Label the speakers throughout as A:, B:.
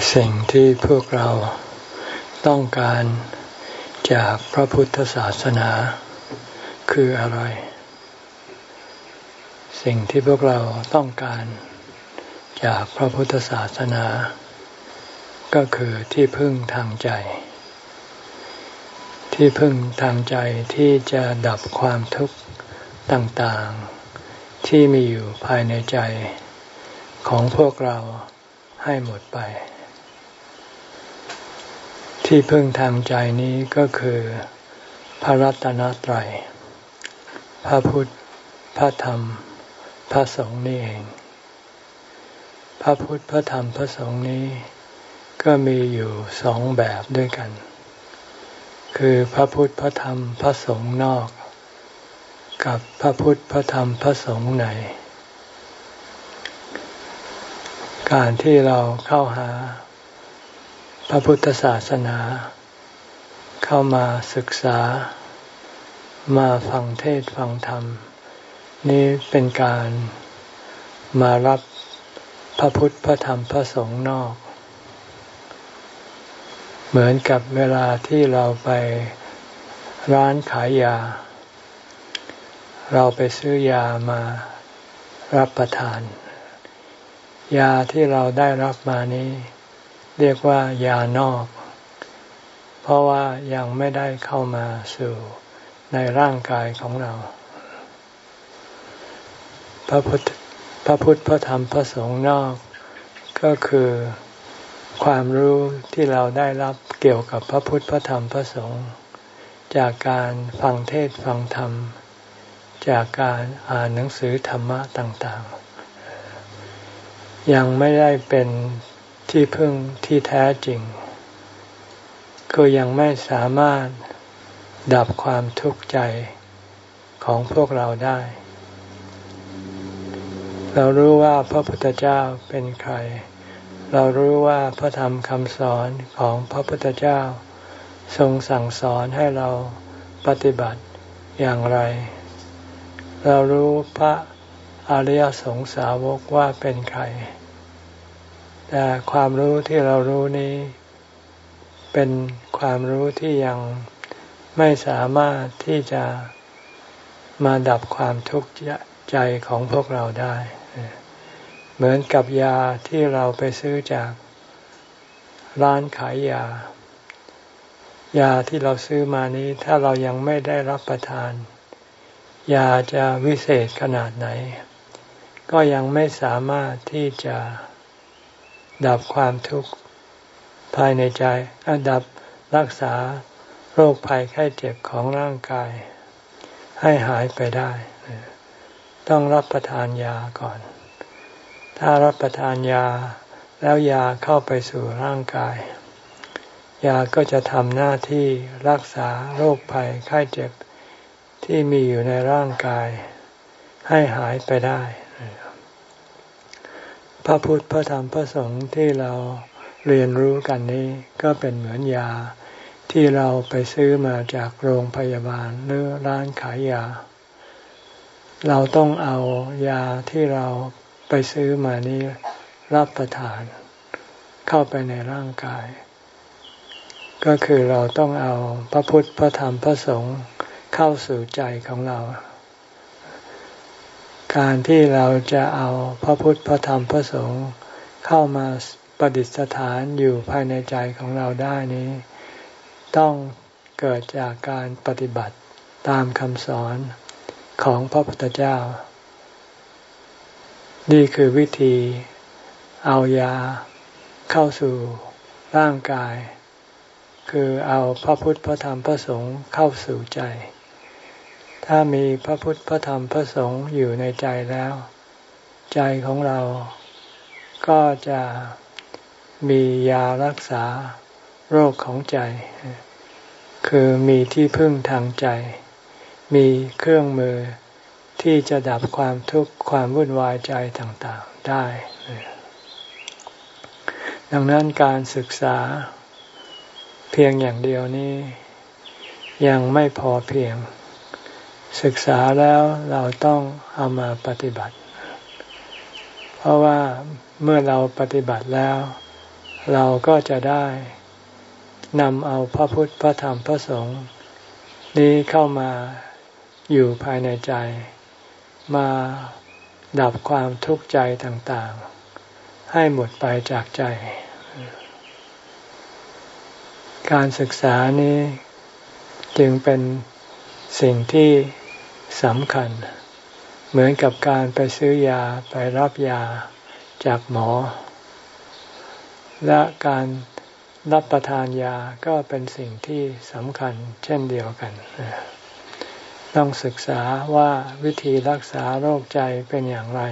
A: สิ่งที่พวกเราต้องการจากพระพุทธศาสนาคืออะไรสิ่งที่พวกเราต้องการจากพระพุทธศาสนาก็คือที่พึ่งทางใจที่พึ่งทางใจที่จะดับความทุกข์ต่างๆที่มีอยู่ภายในใจของพวกเราให้หมดไปที่พึ่งทางใจนี้ก็คือพระรัตนตรัยพระพุทธพระธรรมพระสงฆ์นี่เองพระพุทธพระธรรมพระสงฆ์นี้ก็มีอยู่สองแบบด้วยกันคือพระพุทธพระธรรมพระสงฆ์นอกกับพระพุทธพระธรรมพระสงฆ์ในการที่เราเข้าหาพระพุทธศาสนาเข้ามาศึกษามาฟังเทศน์ฟังธรรมนี่เป็นการมารับพระพุทธพระธรรมพระสงฆ์นอกเหมือนกับเวลาที่เราไปร้านขายยาเราไปซื้อยามารับประทานยาที่เราได้รับมานี้เรียกว่ายานอกเพราะว่ายังไม่ได้เข้ามาสู่ในร่างกายของเราพระพุทธพระธรรมพระสงฆ์นอกก็คือความรู้ที่เราได้รับเกี่ยวกับพระพุทธพระธรรมพระสงฆ์จากการฟังเทศน์ฟังธรรมจากการอ่านหนังสือธรรมะต่างๆยังไม่ได้เป็นที่พึ่งที่แท้จริงคือยังไม่สามารถดับความทุกข์ใจของพวกเราได้เรารู้ว่าพระพุทธเจ้าเป็นใครเรารู้ว่าพระธรรมคำสอนของพระพุทธเจ้าทรงสั่งสอนให้เราปฏิบัติอย่างไรเรารู้พระอริยสงสาวกว่าเป็นใครแต่ความรู้ที่เรารู้นี้เป็นความรู้ที่ยังไม่สามารถที่จะมาดับความทุกข์ใจของพวกเราได้เหมือนกับยาที่เราไปซื้อจากร้านขายยาที่เราซื้อมานี้ถ้าเรายังไม่ได้รับประทานยาจะวิเศษขนาดไหนก็ยังไม่สามารถที่จะดับความทุกข์ภายในใจดับรักษาโรคภัยไข้เจ็บของร่างกายให้หายไปได้ต้องรับประทานยาก่อนถ้ารับประทานยาแล้วยาเข้าไปสู่ร่างกายยาก็จะทำหน้าที่รักษาโรคภัยไข้เจ็บที่มีอยู่ในร่างกายให้หายไปได้พระพุทธพระธรรมพระสงฆ์ที่เราเรียนรู้กันนี้ก็เป็นเหมือนยาที่เราไปซื้อมาจากโรงพยาบาลหรือร้านขายยาเราต้องเอายาที่เราไปซื้อมานี้รับประทานเข้าไปในร่างกายก็คือเราต้องเอาพระพุทธพระธรรมพระสงฆ์เข้าสู่ใจของเราการที่เราจะเอาพระพุทธพระธรรมพระสงฆ์เข้ามาประดิษฐานอยู่ภายในใจของเราได้นี้ต้องเกิดจากการปฏิบัติตามคำสอนของพระพุทธเจ้านี่คือวิธีเอายาเข้าสู่ร่างกายคือเอาพระพุทธพระธรรมพระสงฆ์เข้าสู่ใจถ้ามีพระพุทธพระธรรมพระสงฆ์อยู่ในใจแล้วใจของเราก็จะมียารักษาโรคของใจคือมีที่พึ่งทางใจมีเครื่องมือที่จะดับความทุกข์ความวุ่นวายใจต่างๆได้ดังนั้นการศึกษาเพียงอย่างเดียวนี้ยังไม่พอเพียงศึกษาแล้วเราต้องเอามาปฏิบัติเพราะว่าเมื่อเราปฏิบัติแล้วเราก็จะได้นำเอาพระพุทธพระธรรมพระสงฆ์นี้เข้ามาอยู่ภายในใจมาดับความทุกข์ใจต่างๆให้หมดไปจากใจการศึกษานี้จึงเป็นสิ่งที่สำคัญเหมือนกับการไปซื้อยาไปรับยาจากหมอและการรับประทานยาก็เป็นสิ่งที่สำคัญเช่นเดียวกันต้องศึกษาว่าวิธีรักษาโรคใจเป็นอย่างไร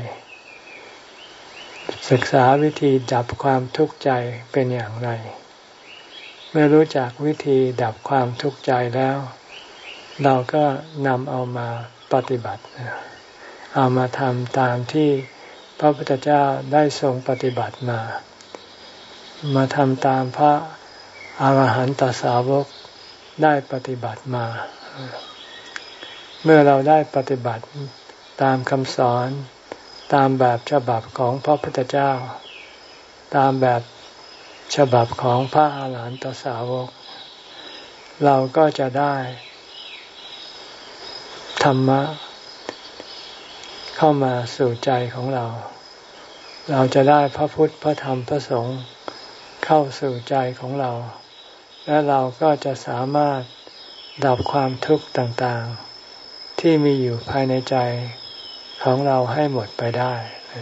A: ศึกษาวิธีดับความทุกข์ใจเป็นอย่างไรเมื่อรู้จักวิธีดับความทุกข์ใจแล้วเราก็นำเอามาปฏิบัติเอามาทำตามที่พระพุทธเจ้าได้ทรงปฏิบัติมาทำตามพระอรหันตสาวกได้ปฏิบัติมาเมื่อเราได้ปฏิบัติตามคำสอนตามแบบฉบับของพระพุทธเจ้าตามแบบฉบับของพระอรหันตสาวกเราก็จะได้ธรรมะเข้ามาสู่ใจของเราเราจะได้พระพุทธพระธรรมพระสงฆ์เข้าสู่ใจของเราและเราก็จะสามารถดับความทุกข์ต่างๆที่มีอยู่ภายในใจของเราให้หมดไปได้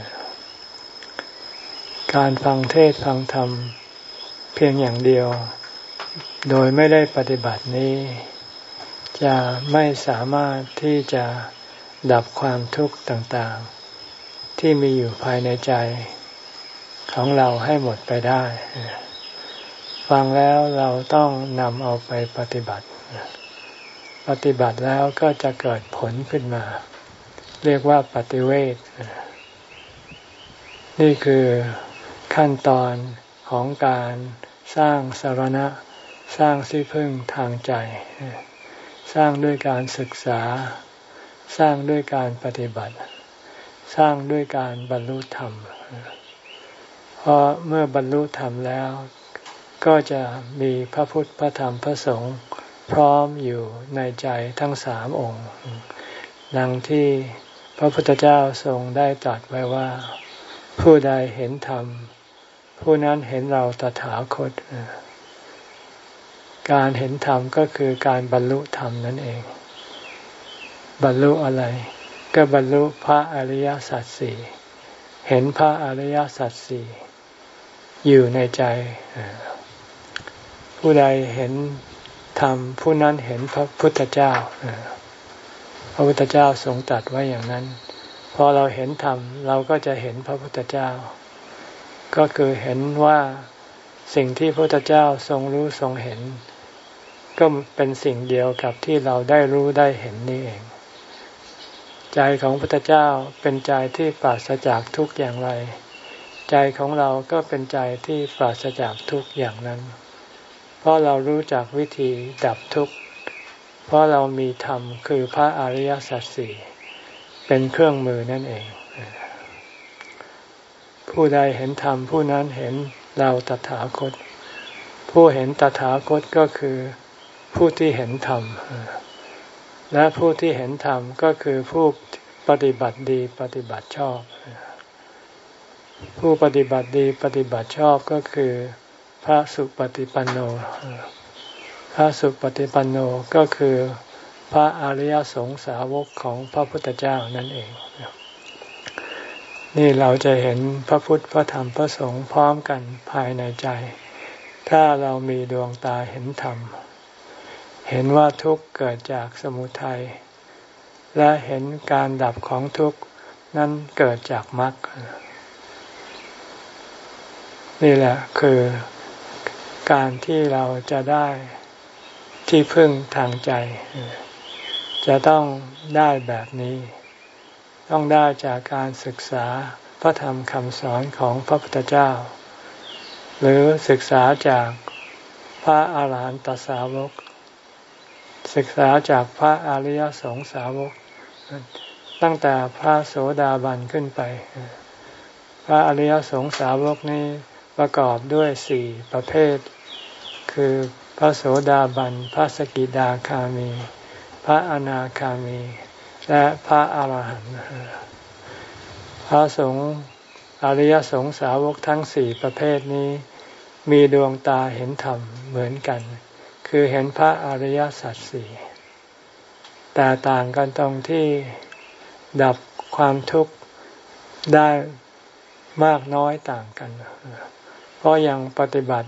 A: การฟังเทศน์ฟังธรรมเพียงอย่างเดียวโดยไม่ได้ปฏิบัตินี้จะไม่สามารถที่จะดับความทุกข์ต่างๆที่มีอยู่ภายในใจของเราให้หมดไปได้ฟังแล้วเราต้องนำเอาไปปฏิบัติแล้วก็จะเกิดผลขึ้นมาเรียกว่าปฏิเวทนี่คือขั้นตอนของการสร้างสรณะสร้างที่พึ่งทางใจสร้างด้วยการศึกษาสร้างด้วยการปฏิบัติสร้างด้วยการบรรลุธรรมเพราะเมื่อบรรลุธรรมแล้วก็จะมีพระพุทธพระธรรมพระสงฆ์พร้อมอยู่ในใจทั้ง3 องค์ดังที่พระพุทธเจ้าทรงได้ตรัสไว้ว่าผู้ใดเห็นธรรมผู้นั้นเห็นเราตถาคตการเห็นธรรมก็คือการบรรลุธรรมนั่นเองบรรลุอะไรก็บรรลุพระอริยสัจสี่เห็นพระอริยสัจสี่อยู่ในใจผู้ใดเห็นธรรมผู้นั้นเห็นพระพุทธเจ้าพระพุทธเจ้าทรงตรัสไว้อย่างนั้นพอเราเห็นธรรมเราก็จะเห็นพระพุทธเจ้าก็คือเห็นว่าสิ่งที่พระพุทธเจ้าทรงรู้ทรงเห็นก็เป็นสิ่งเดียวกับที่เราได้รู้ได้เห็นนี่เองใจของพระพุทธเจ้าเป็นใจที่ปราศจากทุกข์อย่างไรใจของเราก็เป็นใจที่ปราศจากทุกข์อย่างนั้นเพราะเรารู้จักวิธีดับทุกข์เพราะเรามีธรรมคือพระอริยสัจสี่เป็นเครื่องมือนั่นเองผู้ใดเห็นธรรมผู้นั้นเห็นเราตถาคตผู้เห็นตถาคตก็คือผู้ที่เห็นธรรมและผู้ที่เห็นธรรมก็คือผู้ปฏิบัติดีปฏิบัติชอบผู้ปฏิบัติดีปฏิบัติชอบก็คือพระสุปฏิปันโนพระสุปฏิปันโนก็คือพระอริยสงสาวกของพระพุทธเจ้านั่นเองนี่เราจะเห็นพระพุทธพระธรรมพระสงฆ์พร้อมกันภายในใจถ้าเรามีดวงตาเห็นธรรมเห็นว่าทุกข์เกิดจากสมุทัยและเห็นการดับของทุกข์นั้นเกิดจากมรรคนี่แหละคือการที่เราจะได้ที่พึ่งทางใจจะต้องได้แบบนี้ต้องได้จากการศึกษาพระธรรมคำสอนของพระพุทธเจ้าหรือศึกษาจากพระอาหารหันตสาวกศึกษาจากพระอริยสงสาวกตั้งแต่พระโสดาบันขึ้นไปพระอริยสงสาวกนี้ประกอบด้วย4ประเภทคือพระโสดาบันพระสกิทาคามีพระอนาคามีและพระอรหันต์พระสงฆ์อริยสงสาวกทั้ง4ประเภทนี้มีดวงตาเห็นธรรมเหมือนกันคือเห็นพระอริยสัจสี่แต่ต่างกันตรงที่ดับความทุกข์ได้มากน้อยต่างกันเพราะยังปฏิบัติ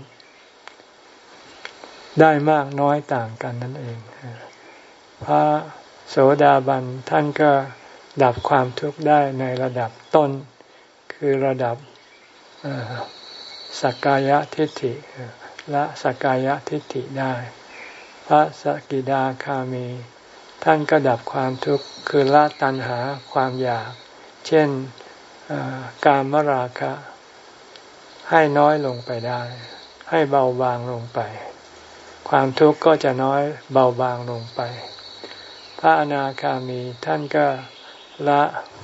A: ได้มากน้อยต่างกันนั่นเองพระโสดาบันท่านก็ดับความทุกข์ได้ในระดับต้นคือระดับสักกายทิฏฐิละสักกายทิฏฐิได้พระสกิทาคามีท่านก็ดับความทุกข์คือละตัณหาความอยากเช่นกามราคะให้น้อยลงไปได้ให้เบาบางลงไปความทุกข์ก็จะน้อยเบาบางลงไปพระอนาคามีท่านก็ละ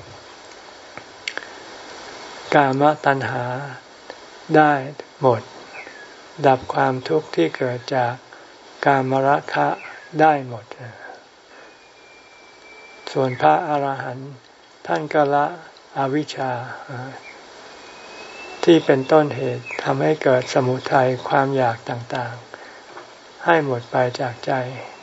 A: กามตัณหาได้หมดดับความทุกข์ที่เกิดจากกามราคะได้หมดส่วนพระอรหันต์ท่านก็ละอวิชชาที่เป็นต้นเหตุทำให้เกิดสมุทัยความอยากต่างๆให้หมดไปจากใจ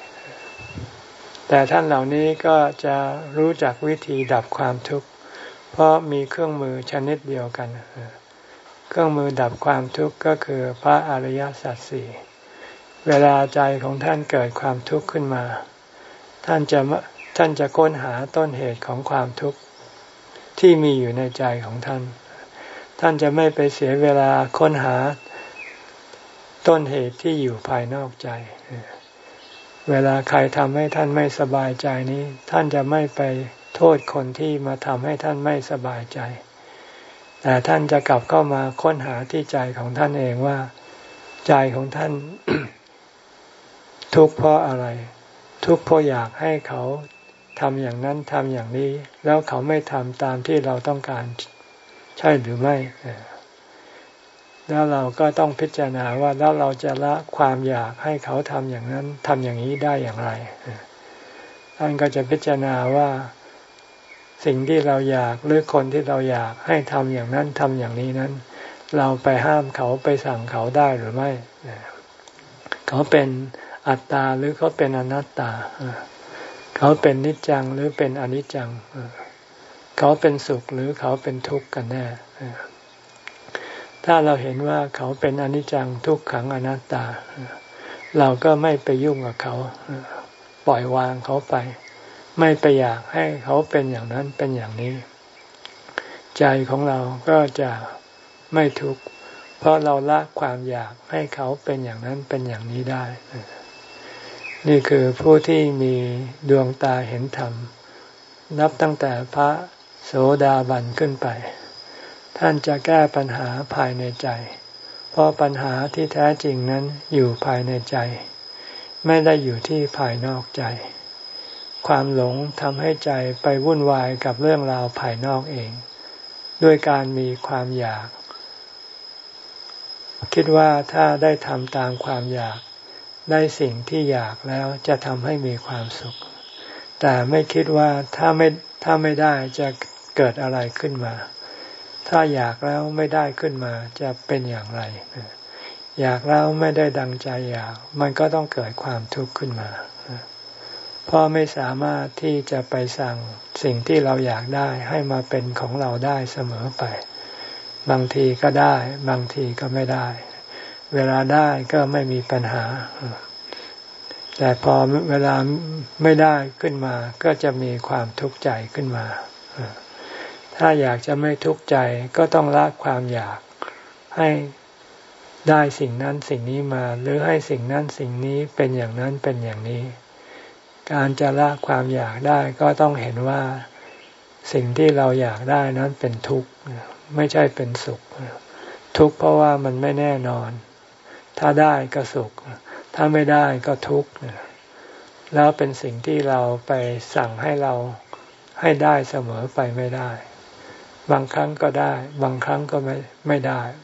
A: แต่ท่านเหล่านี้ก็จะรู้จักวิธีดับความทุกข์เพราะมีเครื่องมือชนิดเดียวกันเครื่องมือดับความทุกข์ก็คือพระอริยสัจสี่เวลาใจของท่านเกิดความทุกข์ขึ้นมาท่านจะค้นหาต้นเหตุของความทุกข์ที่มีอยู่ในใจของท่านท่านจะไม่ไปเสียเวลาค้นหาต้นเหตุที่อยู่ภายนอกใจเวลาใครทำให้ท่านไม่สบายใจนี้ท่านจะไม่ไปโทษคนที่มาทำให้ท่านไม่สบายใจแต่ท่านจะกลับเข้ามาค้นหาที่ใจของท่านเองว่าใจของท่าน ทุกข์เพราะอะไรทุกข์เพราะอยากให้เขาทำอย่างนั้นทำอย่างนี้แล้วเขาไม่ทำตามที่เราต้องการใช่หรือไม่แล้วเราก็ต้องพิจารณาว่าแล้วเราจะละความอยากให้เขาทำอย่างนั้นทำอย่างนี้ได้อย่างไรท่านก็จะพิจารณาว่าสิ่งที่เราอยากหรือคนที่เราอยากให้ทำอย่างนั้นทำอย่างนี้นั้นเราไปห้ามเขาไปสั่งเขาได้หรือไม่เขาเป็นอัตตาหรือเขาเป็นอนัตตาเขาเป็นนิจจังหรือเป็นอนิจจังเขาเป็นสุขหรือเขาเป็นทุกข์กันแน่ถ้าเราเห็นว่าเขาเป็นอนิจจังทุกขังอนัตตาเราก็ไม่ไปยุ่งกับเขาปล่อยวางเขาไปไม่ไปอยากให้เขาเป็นอย่างนั้นเป็นอย่างนี้ใจของเราก็จะไม่ทุกข์เพราะเราละความอยากให้เขาเป็นอย่างนั้นเป็นอย่างนี้ได้นี่คือผู้ที่มีดวงตาเห็นธรรมนับตั้งแต่พระโสดาบันขึ้นไปท่านจะแก้ปัญหาภายในใจเพราะปัญหาที่แท้จริงนั้นอยู่ภายในใจไม่ได้อยู่ที่ภายนอกใจความหลงทำให้ใจไปวุ่นวายกับเรื่องราวภายนอกเองด้วยการมีความอยากคิดว่าถ้าได้ทำตามความอยากได้สิ่งที่อยากแล้วจะทำให้มีความสุขแต่ไม่คิดว่าถ้าไม่ได้จะเกิดอะไรขึ้นมาถ้าอยากแล้วไม่ได้ขึ้นมาจะเป็นอย่างไรอยากแล้วไม่ได้ดังใจอยากมันก็ต้องเกิดความทุกข์ขึ้นมาเพราะไม่สามารถที่จะไปสั่งสิ่งที่เราอยากได้ให้มาเป็นของเราได้เสมอไปบางทีก็ได้บางทีก็ไม่ได้เวลาได้ก็ไม่มีปัญหาแต่พอเวลาไม่ได้ขึ้นมาก็จะมีความทุกข์ใจขึ้นมาถ้าอยากจะไม่ทุกข์ใจก็ต้องละความอยากให้ได้สิ่งนั้นสิ่งนี้มาหรือให้สิ่งนั้นสิ่งนี้เป็นอย่างนั้นเป็นอย่างนี้การจะละความอยากได้ก็ต้องเห็นว่าสิ่งที่เราอยากได้นั้นเป็นทุกข์ไม่ใช่เป็นสุขทุกข์เพราะว่ามันไม่แน่นอนถ้าได้ก็สุขถ้าไม่ได้ก็ทุกข์แล้วเป็นสิ่งที่เราไปสั่งให้เราให้ได้เสมอไปไม่ได้บางครั้งก็ได้บางครั้งก็ไม่ได้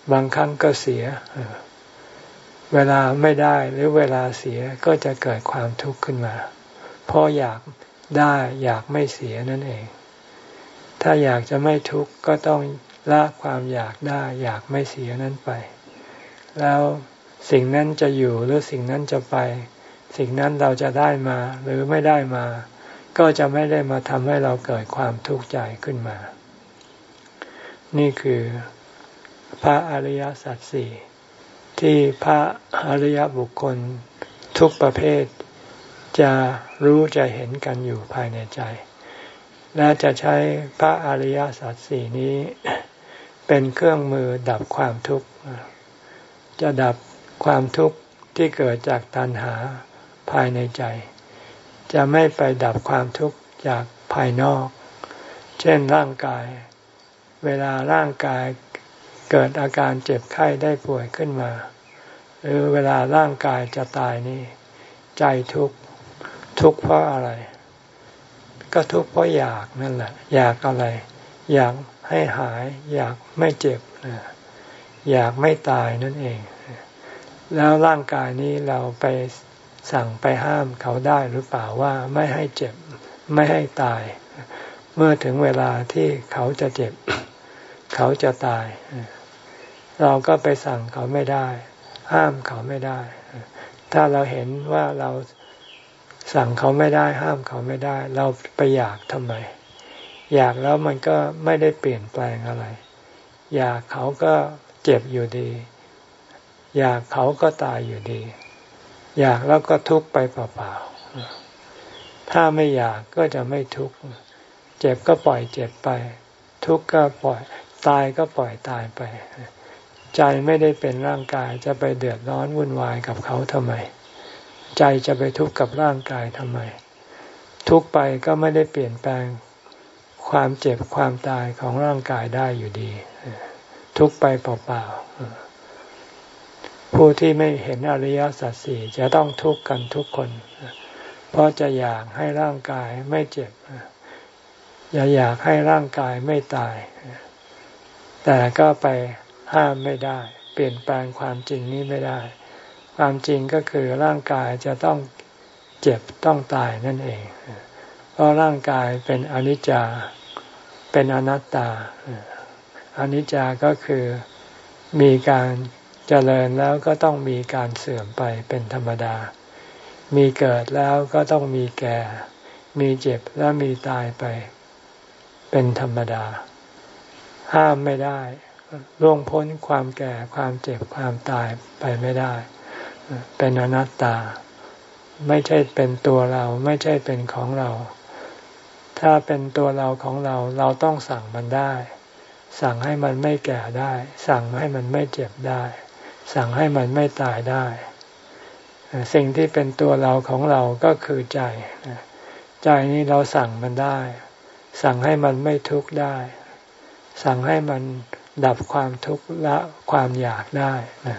A: บางครั้งก็เสียเวลาไม่ได้หรือเวลาเสียก็จะเกิดความทุกข์ขึ้นมาเพราะอยากได้อยากไม่เสียนั่นเองถ้าอยากจะไม่ทุกข์ก็ต้องละความอยากได้อยากไม่เสียนั้นไปแล้วสิ่งนั้นจะอยู่หรือสิ่งนั้นจะไปสิ่งนั้นเราจะได้มาหรือไม่ได้มาก็จะไม่ได้มาทำให้เราเกิดความทุกข์ใจขึ้นมานี่คือพระอริยสัจสี่ที่พระอริยบุคคลทุกประเภทจะรู้จะเห็นกันอยู่ภายในใจและจะใช้พระอริยสัจสี่นี้เป็นเครื่องมือดับความทุกข์จะดับความทุกข์ที่เกิดจากตัณหาภายในใจจะไม่ไปดับความทุกข์จากภายนอกเช่นร่างกายเวลาร่างกายเกิดอาการเจ็บไข้ได้ป่วยขึ้นมาหรือเวลาร่างกายจะตายนี่ใจทุกข์เพราะอะไรก็ทุกข์เพราะอยากนั่นแหละอยากอะไรอยากให้หายอยากไม่เจ็บอยากไม่ตายนั่นเองแล้วร่างกายนี้เราไปสั่งไปห้ามเขาได้หรือเปล่าว่าไม่ให้เจ็บไม่ให้ตายเมื่อถึงเวลาที่เขาจะเจ็บเขาจะตายเราก็ไปสั่งเขาไม่ได้ห้ามเขาไม่ได้ถ้าเราเห็นว่าเราสั่งเขาไม่ได้ห้ามเขาไม่ได้เราไปอยากทำไมอยากแล้วมันก็ไม่ได้เปลี่ยนแปลงอะไรอยากเขาก็เจ็บอยู่ดีอยากเขาก็ตายอยู่ดีอยากแล้วก็ทุกข์ไปเปล่าๆถ้าไม่อยากก็จะไม่ทุกข์เจ็บก็ปล่อยเจ็บไปทุกข์ก็ปล่อยตายก็ปล่อยตายไปใจไม่ได้เป็นร่างกายจะไปเดือดร้อนวุ่นวายกับเขาทำไมใจจะไปทุกข์กับร่างกายทำไมทุกข์ไปก็ไม่ได้เปลี่ยนแปลงความเจ็บความตายของร่างกายได้อยู่ดีทุกข์ไปเปล่าๆผู้ที่ไม่เห็นอริยสัจสี่จะต้องทุกข์กันทุกคนเพราะจะอยากให้ร่างกายไม่เจ็บอยากให้ร่างกายไม่ตายแต่ก็ไปห้ามไม่ได้เปลี่ยนแปลงความจริงนี้ไม่ได้ความจริงก็คือร่างกายจะต้องเจ็บต้องตายนั่นเองเพราะร่างกายเป็นอนิจจาเป็นอนัตตาอนิจจาก็คือมีการเจริญแล้วก็ต้องมีการเสื่อมไปเป็นธรรมดามีเกิดแล้วก็ต้องมีแก่มีเจ็บและมีตายไปเป็นธรรมดาห้ามไม่ได้ล่วงพ้นความแก่ความเจ็บความตายไปไม่ได้เป็นอนัตตาไม่ใช่เป็นตัวเราไม่ใช่เป็นของเราถ้าเป็นตัวเราของเราเราต้องสั่งมันได้สั่งให้มันไม่แก่ได้สั่งให้มันไม่เจ็บได้สั่งให้มันไม่ตายได้สิ่งที่เป็นตัวเราของเราก็คือใจใจนี้เราสั่งมันได้สั่งให้มันไม่ทุกข์ได้สั่งให้มันดับความทุกข์ละความอยากได้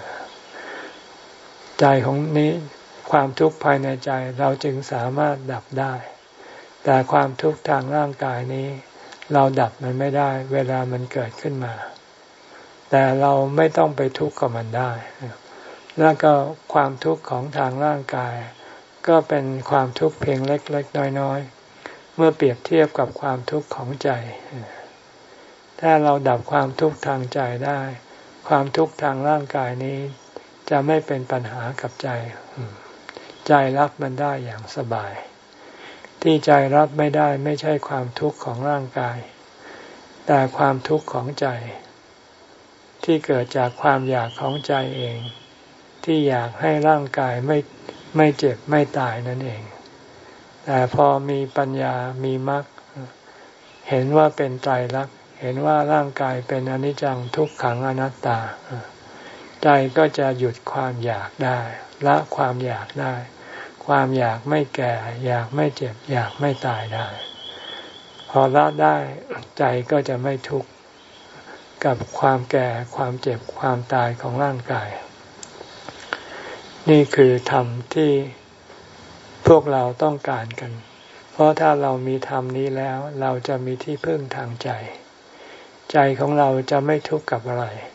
A: ใจของนี้ความทุกข์ภายในใจเราจึงสามารถดับได้แต่ความทุกข์ทางร่างกายนี้เราดับมันไม่ได้เวลามันเกิดขึ้นมาแต่เราไม่ต้องไปทุกข์กับมันได้แล้วก็ความทุกข์ของทางร่างกายก็เป็นความทุกข์เพียงเล็กๆน้อยๆเมื่อเปรียบเทียบกับความทุกข์ของใจถ้าเราดับความทุกข์ทางใจได้ความทุกข์ทางร่างกายนี้จะไม่เป็นปัญหากับใจใจรับมันได้อย่างสบายที่ใจรับไม่ได้ไม่ใช่ความทุกข์ของร่างกายแต่ความทุกข์ของใจที่เกิดจากความอยากของใจเองที่อยากให้ร่างกายไม่เจ็บไม่ตายนั่นเองแต่พอมีปัญญามีมรรคเห็นว่าเป็นไตรลักษณ์เห็นว่าร่างกายเป็นอนิจจังทุกขังอนัตตาใจก็จะหยุดความอยากได้ละความอยากได้ความอยากไม่แก่อยากไม่เจ็บอยากไม่ตายได้พอละได้ใจก็จะไม่ทุกข์กับความแก่ความเจ็บความตายของร่างกายนี่คือธรรมที่พวกเราต้องการกันเพราะถ้าเรามีธรรมนี้แล้วเราจะมีที่พึ่งทางใจใจของเราจะไม่ทุกข์กับอะไรท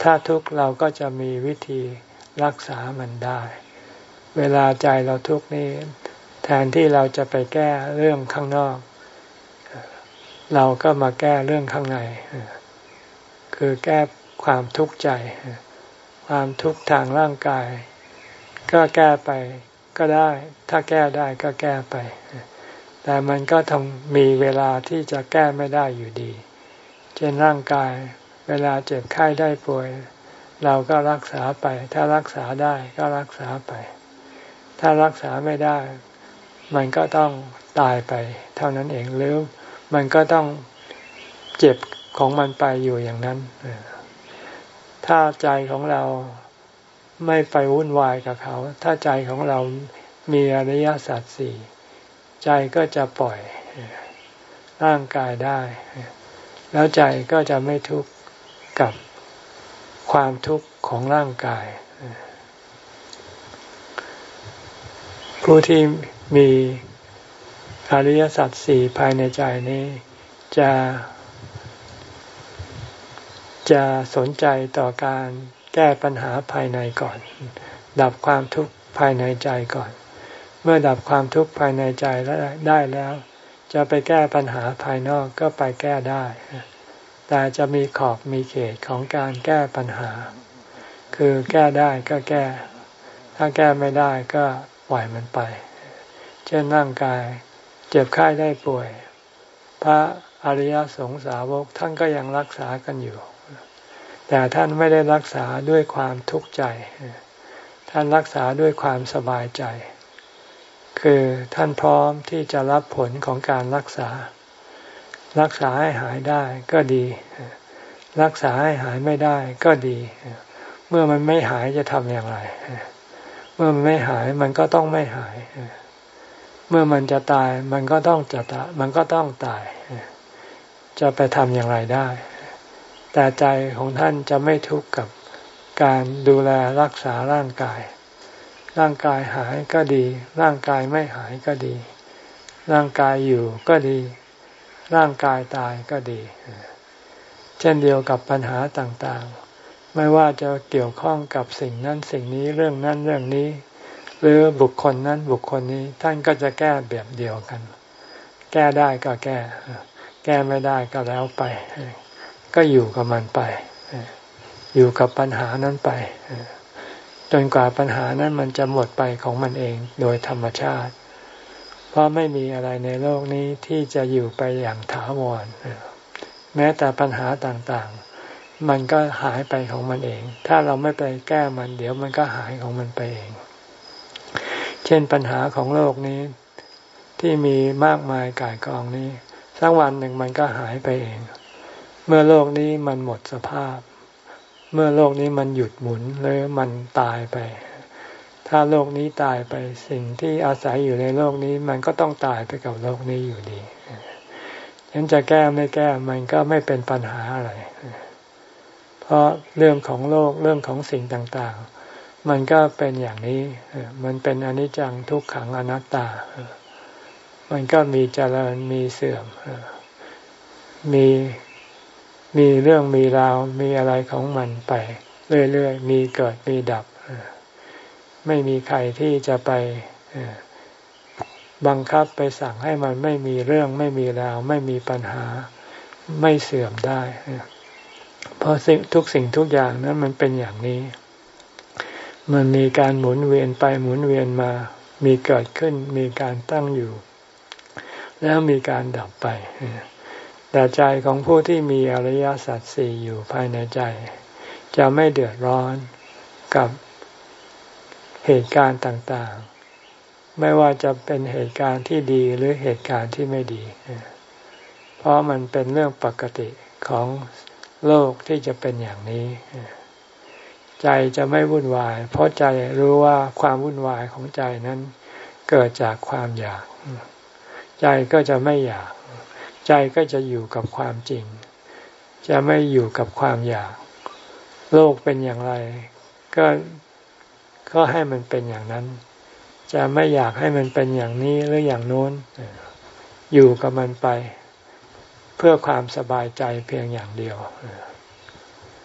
A: ถ้าทุกข์เราก็จะมีวิธีรักษามันได้ เวลาใจเราทุกข์นี่แทนที่เราจะไปแก้เรื่องข้างนอกเราก็มาแก้เรื่องข้างในคือแก้ความทุกข์ใจความทุกข์ทางร่างกายก็แก้ไปก็ได้ถ้าแก้ได้ก็แก้ไปแต่มันก็ต้องมีเวลาที่จะแก้ไม่ได้อยู่ดีเช่นร่างกายเวลาเจ็บไข้ได้ป่วยเราก็รักษาไปถ้ารักษาได้ก็รักษาไปถ้ารักษาไม่ได้มันก็ต้องตายไปเท่านั้นเองหรือมันก็ต้องเจ็บของมันไปอยู่อย่างนั้นถ้าใจของเราไม่ไปวุ่นวายกับเขาถ้าใจของเรามีอริยสัจสี่ใจก็จะปล่อยร่างกายได้แล้วใจก็จะไม่ทุกข์กับความทุกข์ของร่างกายผู้ที่มีอริยสัจสี่ภายในใจนี้จะสนใจต่อการแก้ปัญหาภายในก่อนดับความทุกข์ภายในใจก่อนเมื่อดับความทุกข์ภายในใจได้แล้วจะไปแก้ปัญหาภายนอกก็ไปแก้ได้แต่จะมีขอบมีเขตของการแก้ปัญหาคือแก้ได้ก็แก้ถ้าแก้ไม่ได้ก็ปล่อยมันไปเช่นร่างกายเจ็บไข้ได้ป่วยพระอริยสงสาวกท่านก็ยังรักษากันอยู่แต่ท่านไม่ได้รักษาด้วยความทุกข์ใจท่านรักษาด้วยความสบายใจคือท่านพร้อมที่จะรับผลของการรักษาให้หายได้ก็ดีรักษาให้หายไม่ได้ก็ดีเมื่อมันไม่หายจะทำอย่างไรเมื่อมันไม่หายมันก็ต้องไม่หายเมื่อมันจะตายมันก็ต้องตายจะไปทำอย่างไรได้แต่ใจของท่านจะไม่ทุกข์กับการดูแลรักษาร่างกายหายก็ดีร่างกายไม่หายก็ดีร่างกายอยู่ก็ดีร่างกายตายก็ดีเช่นเดียวกับปัญหาต่างๆไม่ว่าจะเกี่ยวข้องกับสิ่งนั้นสิ่งนี้เรื่องนั้นเรื่องนี้หรือบุคคลนั้นบุคคลนี้ท่านก็จะแก้แบบเดียวกันแก้ได้ก็แก้ไม่ได้ก็แล้วไปก็อยู่กับมันไปอยู่กับปัญหานั้นไปจนกว่าปัญหานั้นมันจะหมดไปของมันเองโดยธรรมชาติเพราะไม่มีอะไรในโลกนี้ที่จะอยู่ไปอย่างถาวรแม้แต่ปัญหาต่างๆมันก็หายไปของมันเองถ้าเราไม่ไปแก้มันเดี๋ยวมันก็หายของมันไปเองเช่นปัญหาของโลกนี้ที่มีมากมายก่ายกองนี้สักวันหนึ่งมันก็หายไปเองเมื่อโลกนี้มันหมดสภาพเมื่อโลกนี้มันหยุดหมุนหรือมันตายไปถ้าโลกนี้ตายไปสิ่งที่อาศัยอยู่ในโลกนี้มันก็ต้องตายไปกับโลกนี้อยู่ดีฉะนั้นจะแก้ไม่แก้มันก็ไม่เป็นปัญหาอะไรเพราะเรื่องของโลกเรื่องของสิ่งต่างๆมันก็เป็นอย่างนี้มันเป็นอนิจจังทุกขังอนัตตามันก็มีเจริญมีเสื่อมมีเรื่องมีราวมีอะไรของมันไปเรื่อยๆมีเกิดมีดับไม่มีใครที่จะไปบังคับไปสั่งให้มันไม่มีเรื่องไม่มีราวไม่มีปัญหาไม่เสื่อมได้เพราะทุกสิ่งทุกอย่างนั้นมันเป็นอย่างนี้มันมีการหมุนเวียนไปหมุนเวียนมามีเกิดขึ้นมีการตั้งอยู่แล้วมีการดับไปแต่ใจของผู้ที่มีอริยสัจสี่อยู่ภายในใจจะไม่เดือดร้อนกับเหตุการณ์ต่างๆไม่ว่าจะเป็นเหตุการณ์ที่ดีหรือเหตุการณ์ที่ไม่ดีเพราะมันเป็นเรื่องปกติของโลกที่จะเป็นอย่างนี้ใจจะไม่วุ่นวายเพราะใจรู้ว่าความวุ่นวายของใจนั้นเกิดจากความอยากใจก็จะไม่อยากใจก็จะอยู่กับความจริงจะไม่อยู่กับความอยากโลกเป็นอย่างไรก็ให้มันเป็นอย่างนั้นจะไม่อยากให้มันเป็นอย่างนี้หรืออย่างโน้นอยู่กับมันไปเพื่อความสบายใจเพียงอย่างเดียว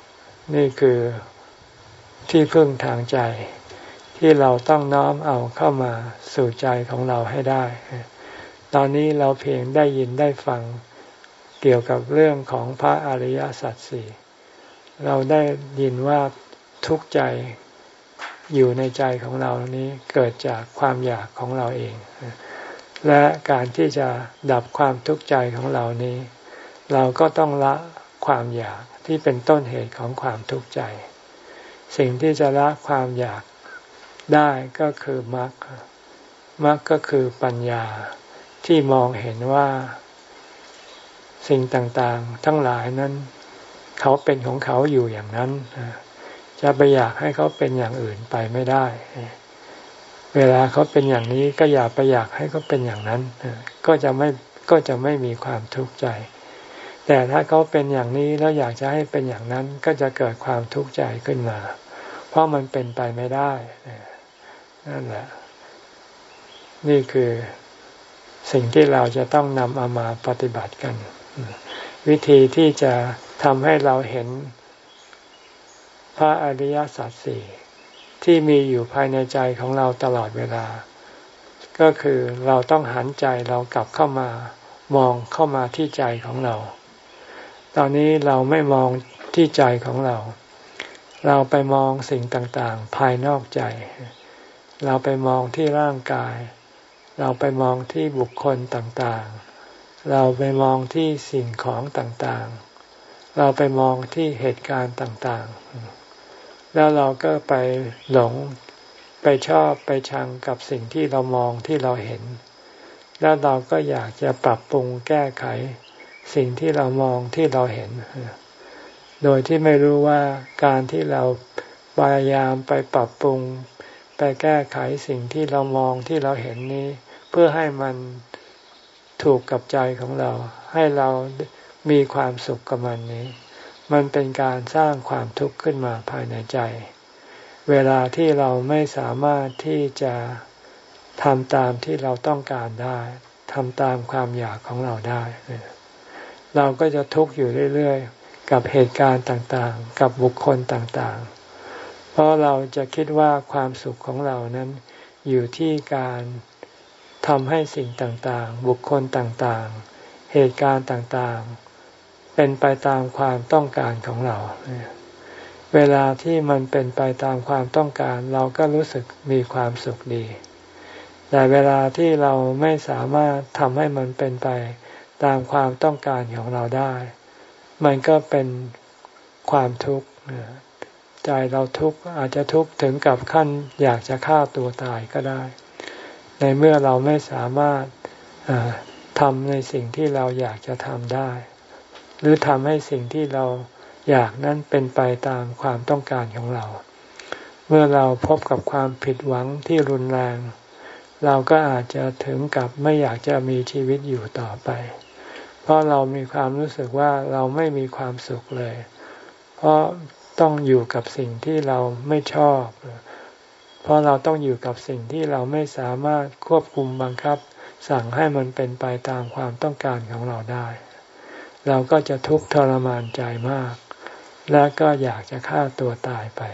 A: นี่คือที่พึ่งทางใจที่เราต้องน้อมเอาเข้ามาสู่ใจของเราให้ได้ตอนนี้เราเพียงได้ยินได้ฟังเกี่ยวกับเรื่องของพระอริยสัจสี่เราได้ยินว่าทุกข์ใจอยู่ในใจของเรานี้เกิดจากความอยากของเราเองและการที่จะดับความทุกข์ใจของเรานี้เราก็ต้องละความอยากที่เป็นต้นเหตุของความทุกข์ใจสิ่งที่จะละความอยากได้ก็คือมรรคมรรคก็คือปัญญาที่มองเห็นว่าสิ่งต่างๆทั้งหลายนั้นเขาเป็นของเขาอยู่อย่างนั้นจะไปอยากให้เขาเป็นอย่างอื่นไปไม่ได้เวลาเขาเป็นอย่างนี้ก็อย่าไปอยากให้เขาเป็นอย่างนั้นก็จะไม่มีความทุกข์ใจแต่ถ้าเขาเป็นอย่างนี้แล้วอยากจะให้เป็นอย่างนั้นก็จะเกิดความทุกข์ใจขึ้นมาเพราะมันเป็นไปไม่ได้นั่นแหละนี่คือสิ่งที่เราจะต้องนำเอามาปฏิบัติกันวิธีที่จะทำให้เราเห็นพระอริยสัจสี่ที่มีอยู่ภายในใจของเราตลอดเวลาก็คือเราต้องหันใจเรากลับเข้ามามองเข้ามาที่ใจของเราตอนนี้เราไม่มองที่ใจของเราเราไปมองสิ่งต่างๆภายนอกใจเราไปมองที่ร่างกายเราไปมองที่บุคคลต่างๆเราไปมองที่สิ่งของต่างๆเราไปมองที่เหตุการณ์ต่างๆแล้วเราก็ไปหลงไปชอบไปชังกับสิ่งที่เรามองที่เราเห็นแล้วเราก็อยากจะปรับปรุงแก้ไขสิ่งที่เรามองที่เราเห็นโดยที่ไม่รู้ว่าการที่เราพยายามไปปรับปรุงไปแก้ไขสิ่งที่เรามองที่เราเห็นนี้เพื่อให้มันถูกกับใจของเราให้เรามีความสุขกับมันนี้มันเป็นการสร้างความทุกข์ขึ้นมาภายในใจเวลาที่เราไม่สามารถที่จะทำตามที่เราต้องการได้ทำตามความอยากของเราได้เราก็จะทุกข์อยู่เรื่อยๆกับเหตุการณ์ต่างๆกับบุคคลต่างๆเพราะเราจะคิดว่าความสุขของเรานั้นอยู่ที่การทำให้สิ่งต่างๆบุคคลต่างๆเหตุการณ์ต่างๆเป็นไปตามความต้องการของเราเวลาที่มันเป็นไปตามความต้องการเราก็รู้สึกมีความสุขดีแต่เวลาที่เราไม่สามารถทำให้มันเป็นไปตามความต้องการของเราได้มันก็เป็นความทุกข์ใจเราทุกข์อาจจะทุกข์ถึงกับขั้นอยากจะฆ่าตัวตายก็ได้ในเมื่อเราไม่สามารถทำในสิ่งที่เราอยากจะทำได้หรือทำให้สิ่งที่เราอยากนั้นเป็นไปตามความต้องการของเราเมื่อเราพบกับความผิดหวังที่รุนแรงเราก็อาจจะถึงกับไม่อยากจะมีชีวิตอยู่ต่อไปเพราะเรามีความรู้สึกว่าเราไม่มีความสุขเลยเพราะต้องอยู่กับสิ่งที่เราไม่ชอบเพราะเราต้องอยู่กับสิ่งที่เราไม่สามารถควบคุมบังคับสั่งให้มันเป็นไปตามความต้องการของเราได้เราก็จะทุกข์ทรมานใจมากและก็อยากจะฆ่าตัวตายไป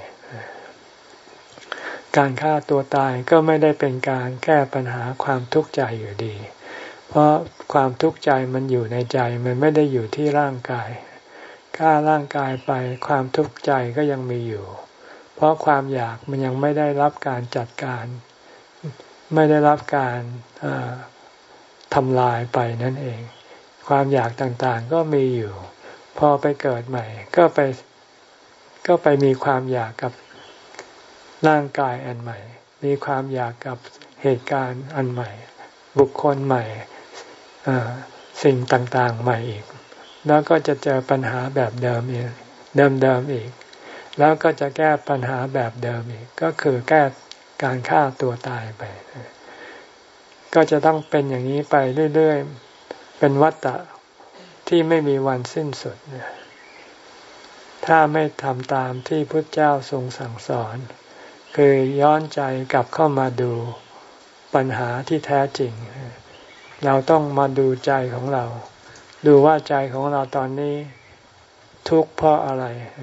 A: การฆ่าตัวตายก็ไม่ได้เป็นการแก้ปัญหาความทุกข์ใจอยู่ดีเพราะความทุกข์ใจมันอยู่ในใจมันไม่ได้อยู่ที่ร่างกายฆ่าร่างกายไปความทุกข์ใจก็ยังมีอยู่เพราะความอยากมันยังไม่ได้รับการจัดการไม่ได้รับการทำลายไปนั่นเองความอยากต่างๆก็มีอยู่พอไปเกิดใหม่ก็ไปมีความอยากกับร่างกายอันใหม่มีความอยากกับเหตุการณ์อันใหม่บุคคลใหม่สิ่งต่างๆใหม่อีกแล้วก็จะเจอปัญหาแบบเดิมอีกอีกแล้วก็จะแก้ปัญหาแบบเดิมอีกก็คือแก้การฆ่าตัวตายไปก็จะต้องเป็นอย่างนี้ไปเรื่อยๆเป็นวัฏฏะที่ไม่มีวันสิ้นสุดถ้าไม่ทำตามที่พุทธเจ้าทรงสั่งสอนคือย้อนใจกลับเข้ามาดูปัญหาที่แท้จริงเราต้องมาดูใจของเราดูว่าใจของเราตอนนี้ทุกข์เพราะอะไร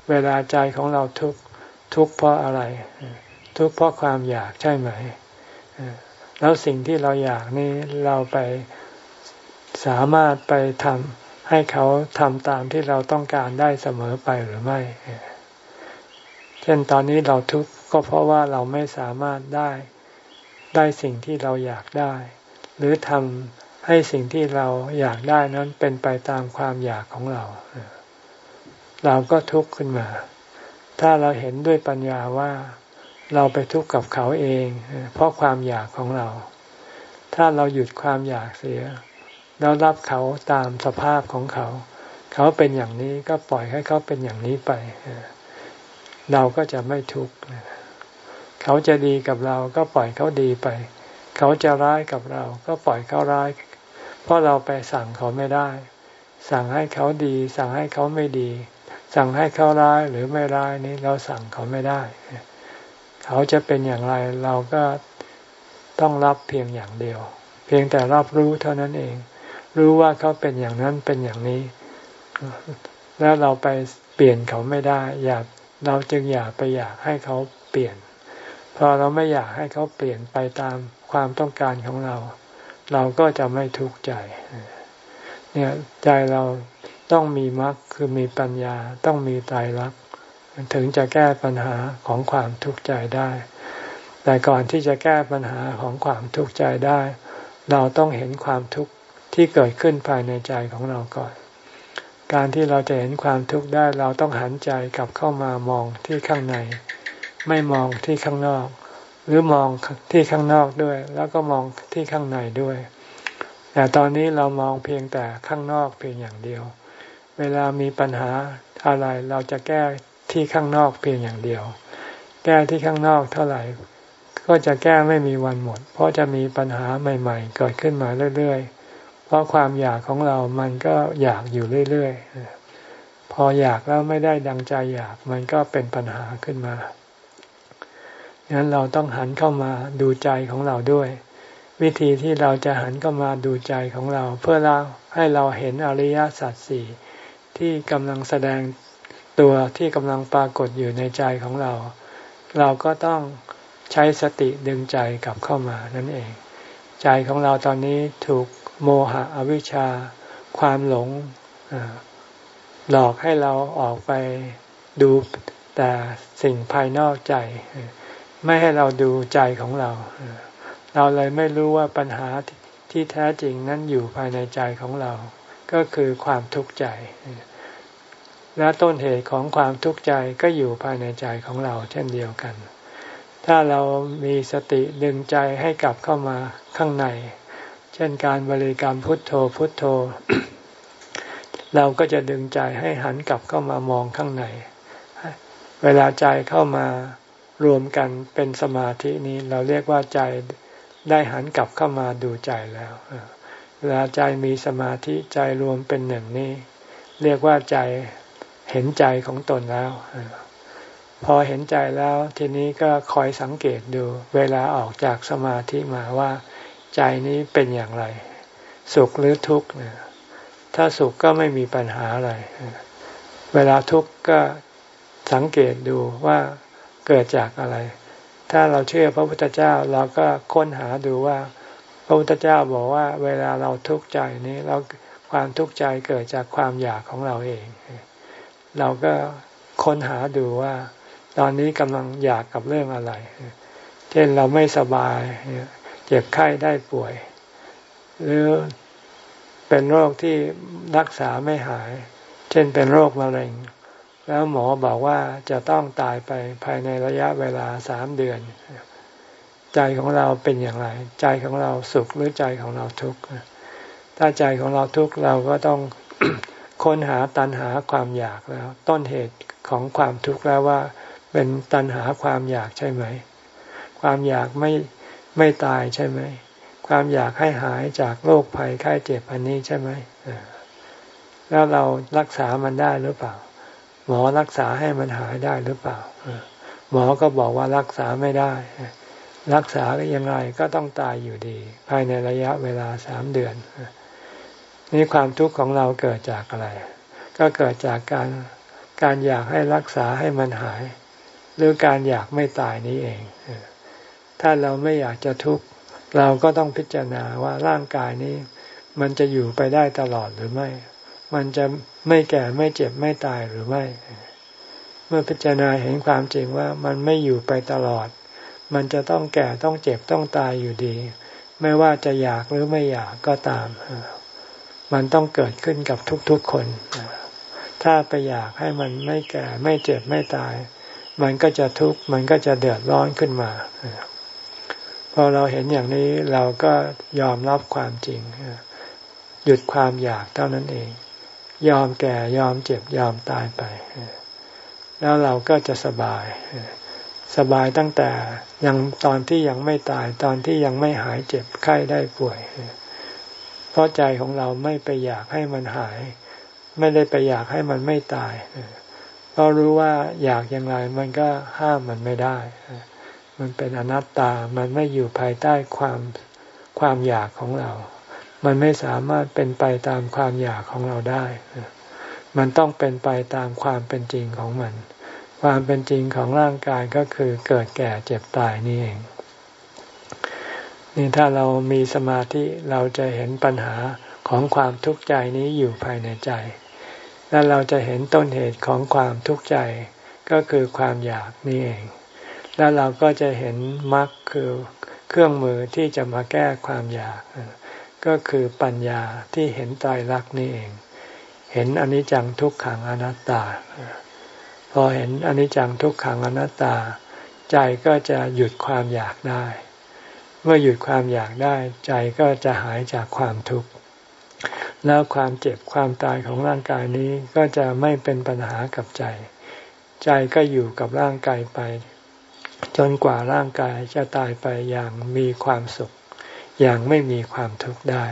A: เวลาใจของเราทุกข์เพราะอะไรทุกข์เพราะความอยากใช่ไหมแล้วสิ่งที่เราอยากนี้เราไปสามารถไปทำให้เขาทำตามที่เราต้องการได้เสมอไปหรือไม่เช่นตอนนี้เราทุกข์ก็เพราะว่าเราไม่สามารถได้สิ่งที่เราอยากได้หรือทำให้สิ่งที่เราอยากได้นั้นเป็นไปตามความอยากของเราเราก็ทุกข์ขึ้นมาถ้าเราเห็นด้วยปัญญาว่าเราไปทุกข์กับเขาเองเพราะความอยากของเราถ้าเราหยุดความอยากเสียแล้วรับเขาตามสภาพของเขาเขาเป็นอย่างนี้ก็ปล่อยให้เขาเป็นอย่างนี้ไปเราก็จะไม่ทุกข์เขาจะดีกับเราก็ปล่อยเขาดีไปเขาจะร้ายกับเราก็ปล่อยเขาร้ายเพราะเราไปสั่งเขาไม่ได้สั่งให้เขาดีสั่งให้เขาไม่ดีสั่งให้เขาร้ายหรือไม่ร้ายนี้เราสั่งเขาไม่ได้เขาจะเป็นอย่างไรเราก็ต้องรับเพียงอย่างเดียวเพียงแต่รับรู้เท่านั้นเองรู้ว่าเขาเป็นอย่างนั้นเป็นอย่างนี้แล้วเราไปเปลี่ยนเขาไม่ได้เราจึงอย่าไปอยากให้เขาเปลี่ยนพอเราไม่อยากให้เขาเปลี่ยนไปตามความต้องการของเราเราก็จะไม่ทุกข์ใจเนี่ยใจเราต้องมีมรรคคือมีปัญญาต้องมีไตรลักษณ์ถึงจะแก้ปัญหาของความทุกข์ใจได้แต่ก่อนที่จะแก้ปัญหาของความทุกข์ใจได้เราต้องเห็นความทุกข์ที่เกิดขึ้นภายในใจของเราก่อนการที่เราจะเห็นความทุกข์ได้เราต้องหันใจกลับเข้ามามองที่ข้างในไม่มองที่ข้างนอกหรือมองที่ข้างนอกด้วยแล้วก็มองที่ข้างในด้วยแต่ตอนนี้เรามองเพียงแต่ข้างนอกเพียงอย่างเดียวเวลามีปัญหาอะไรเราจะแก้ที่ข้างนอกเพียงอย่างเดียวแก้ที่ข้างนอกเท่าไหร่ก็จะแก้ไม่มีวันหมดเพราะจะมีปัญหาใหม่ๆเกิดขึ้นมาเรื่อยๆเพราะความอยากของเรามันก็อยากอยู่เรื่อยๆพออยากแล้วไม่ได้ดังใจอยากมันก็เป็นปัญหาขึ้นมางั้นเราต้องหันเข้ามาดูใจของเราด้วยวิธีที่เราจะหันเข้ามาดูใจของเราเพื่อให้เราเห็นอริยสัจสี่ที่กำลังแสดงตัวที่กำลังปรากฏอยู่ในใจของเราเราก็ต้องใช้สติดึงใจกลับเข้ามานั่นเองใจของเราตอนนี้ถูกโมหะอวิชชาความหลงหลอกให้เราออกไปดูแต่สิ่งภายนอกใจไม่ให้เราดูใจของเราเราเลยไม่รู้ว่าปัญหาที่แท้จริงนั้นอยู่ภายในใจของเราก็คือความทุกข์ใจและต้นเหตุของความทุกข์ใจก็อยู่ภายในใจของเราเช่นเดียวกันถ้าเรามีสติดึงใจให้กลับเข้ามาข้างในเช่นการบริกรรมพุทโธพุทโธ เราก็จะดึงใจให้หันกลับเข้ามามองข้างในเวลาใจเข้ามารวมกันเป็นสมาธินี้เราเรียกว่าใจได้หันกลับเข้ามาดูใจแล้วเวลาใจมีสมาธิใจรวมเป็นหนึ่งนี้เรียกว่าใจเห็นใจของตนแล้วพอเห็นใจแล้วทีนี้ก็คอยสังเกตดูเวลาออกจากสมาธิมาว่าใจนี้เป็นอย่างไรสุขหรือทุกข์ถ้าสุขก็ไม่มีปัญหาอะไรเวลาทุกข์ก็สังเกตดูว่าเกิดจากอะไรถ้าเราเชื่อพระพุทธเจ้าเราก็ค้นหาดูว่าพระพุทธเจ้าบอกว่าเวลาเราทุกข์ใจนี้เราความทุกข์ใจเกิดจากความอยากของเราเองเราก็ค้นหาดูว่าตอนนี้กำลังอยากกับเรื่องอะไรเช่นเราไม่สบายเจ็บไข้ได้ป่วยหรือเป็นโรคที่รักษาไม่หายเช่นเป็นโรคมะเร็งแล้วหมอบอกว่าจะต้องตายไปภายในระยะเวลา3 เดือนใจของเราเป็นอย่างไรใจของเราสุขหรือใจของเราทุกข์ถ้าใจของเราทุกข์เราก็ต้อง ค้นหาตัณหาความอยากแล้วต้นเหตุของความทุกข์แล้วว่าเป็นตัณหาความอยากใช่ไหมความอยากไม่ตายใช่ไหมความอยากให้หายจากโรคภัยไข้เจ็บอันนี้ใช่ไหมแล้วเรารักษามันได้หรือเปล่าหมอรักษาให้มันหายได้หรือเปล่าหมอก็บอกว่ารักษาไม่ได้รักษายังไงก็ต้องตายอยู่ดีภายในระยะเวลา3 เดือนนี่ความทุกข์ของเราเกิดจากอะไรก็เกิดจากการการอยากให้รักษาให้มันหายหรือการอยากไม่ตายนี้เองถ้าเราไม่อยากจะทุกข์เราก็ต้องพิจารณาว่าร่างกายนี้มันจะอยู่ไปได้ตลอดหรือไม่มันจะไม่แก่ไม่เจ็บไม่ตายหรือไม่เมื่อพิจารณาเห็นความจริงว่ามันไม่อยู่ไปตลอดมันจะต้องแก่ต้องเจ็บต้องตายอยู่ดีไม่ว่าจะอยากหรือไม่อยากก็ตามมันต้องเกิดขึ้นกับทุกๆคนถ้าไปอยากให้มันไม่แก่ไม่เจ็บไม่ตายมันก็จะทุกข์มันก็จะเดือดร้อนขึ้นมาพอเราเห็นอย่างนี้เราก็ยอมรับความจริงหยุดความอยากเท่านั้นเองยอมแก่ยอมเจ็บยอมตายไปแล้วเราก็จะสบายตั้งแต่ยังตอนที่ยังไม่ตายตอนที่ยังไม่หายเจ็บไข้ได้ป่วยเพราะใจของเราไม่ไปอยากให้มันหายไม่ได้ไปอยากให้มันไม่ตายเพราะรู้ว่าอยากอย่างไรมันก็ห้ามมันไม่ได้มันเป็นอนัตตามันไม่อยู่ภายใต้ความอยากของเรามันไม่สามารถเป็นไปตามความอยากของเราได้มันต้องเป็นไปตามความเป็นจริงของมันความเป็นจริงของร่างกายก็คือเกิดแก่เจ็บตายนี่เองนี่ถ้าเรามีสมาธิเราจะเห็นปัญหาของความทุกข์ใจนี้อยู่ภายในใจและเราจะเห็นต้นเหตุของความทุกข์ใจก็คือความอยากนี่เองแล้วเราก็จะเห็นมรรคคือเครื่องมือที่จะมาแก้ความอยากก็คือปัญญาที่เห็นไตรลักษณ์นี่เองเห็นอนิจจังทุกขังอนัตตาพอเห็นอนิจจังทุกขังอนัตตาใจก็จะหยุดความอยากได้เมื่อหยุดความอยากได้ใจก็จะหายจากความทุกข์แล้วความเจ็บความตายของร่างกายนี้ก็จะไม่เป็นปัญหากับใจใจก็อยู่กับร่างกายไปจนกว่าร่างกายจะตายไปอย่างมีความสุขอย่างไม่มีความทุกข์ได้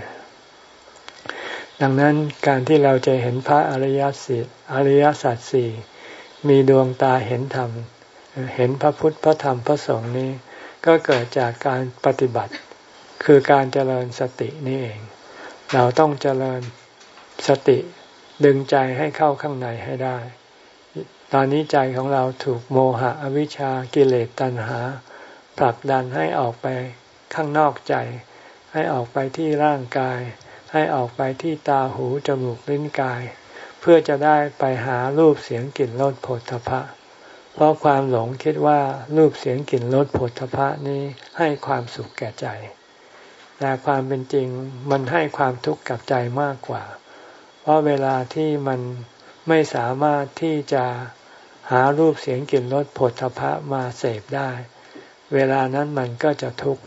A: ดังนั้นการที่เราจะเห็นพระอริยสัจสี่มีดวงตาเห็นธรรมเห็นพระพุทธพระธรรมพระสงฆ์นี้ก็เกิดจากการปฏิบัติคือการเจริญสตินี่เองเราต้องเจริญสติดึงใจให้เข้าข้างในให้ได้ตอนนี้ใจของเราถูกโมหะอวิชชากิเลสตัณหาผลักดันให้ออกไปข้างนอกใจให้ออกไปที่ร่างกายให้ออกไปที่ตาหูจมูกลิ้นกายเพื่อจะได้ไปหารูปเสียงกลิ่นรสโผฏฐัพพะเพราะความหลงคิดว่ารูปเสียงกลิ่นรสโผฏฐัพพะนี้ให้ความสุขแก่ใจแต่ความเป็นจริงมันให้ความทุกข์กับใจมากกว่าเพราะเวลาที่มันไม่สามารถที่จะหารูปเสียงกลิ่นรสโผฏฐัพพะมาเสพได้เวลานั้นมันก็จะทุกข์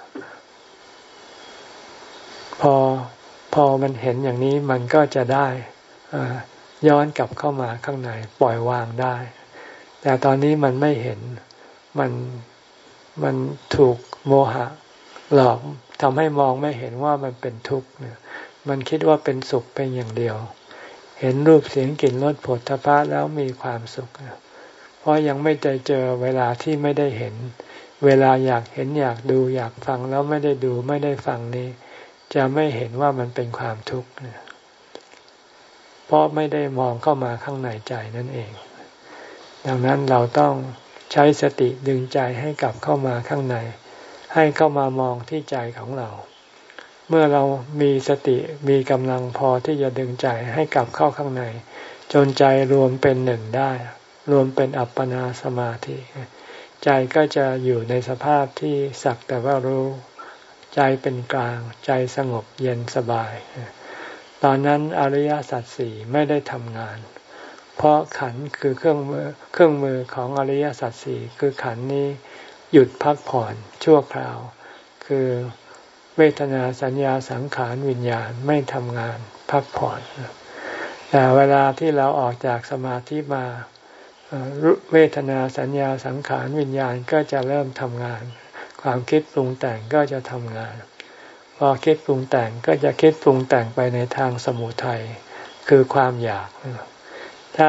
A: พอมันเห็นอย่างนี้มันก็จะได้ย้อนกลับเข้ามาข้างในปล่อยวางได้แต่ตอนนี้มันไม่เห็นมันถูกโมหะหลอกทำให้มองไม่เห็นว่ามันเป็นทุกข์มันคิดว่าเป็นสุขเป็นอย่างเดียวเห็นรูปเสียงกลิ่นรสโผฏฐัพพะแล้วมีความสุขเพราะยังไม่ได้เจอเวลาที่ไม่ได้เห็นเวลาอยากเห็นอยากดูอยากฟังแล้วไม่ได้ดูไม่ได้ฟังนี้จะไม่เห็นว่ามันเป็นความทุกข์เพราะไม่ได้มองเข้ามาข้างในใจนั่นเองดังนั้นเราต้องใช้สติดึงใจให้กลับเข้ามาข้างในให้เข้ามามองที่ใจของเราเมื่อเรามีสติมีกำลังพอที่จะดึงใจให้กลับเข้าข้างในจนใจรวมเป็นหนึ่งได้รวมเป็นอัปปนาสมาธิใจก็จะอยู่ในสภาพที่สักแต่ว่ารู้ใจเป็นกลางใจสงบเย็นสบายตอนนั้นอริยสัจสี่ไม่ได้ทำงานเพราะขันธ์คือเครื่องมือของอริยสัจสี่คือขันธ์นี้หยุดพักผ่อนชั่วคราวคือเวทนาสัญญาสังขารวิญญาณไม่ทำงานพักผ่อนแต่เวลาที่เราออกจากสมาธิมาเวทนาสัญญาสังขารวิญญาณก็จะเริ่มทำงานความคิดปรุงแต่งก็จะทำงานพอคิดปรุงแต่งก็จะคิดปรุงแต่งไปในทางสมุทัยคือความอยากถ้า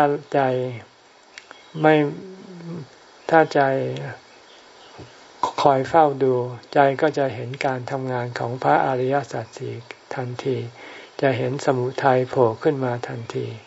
A: ใจคอยเฝ้าดูใจก็จะเห็นการทำงานของพระอริยสัจสี่ทันทีจะเห็นสมุทัยโผล่ขึ้นมาทันที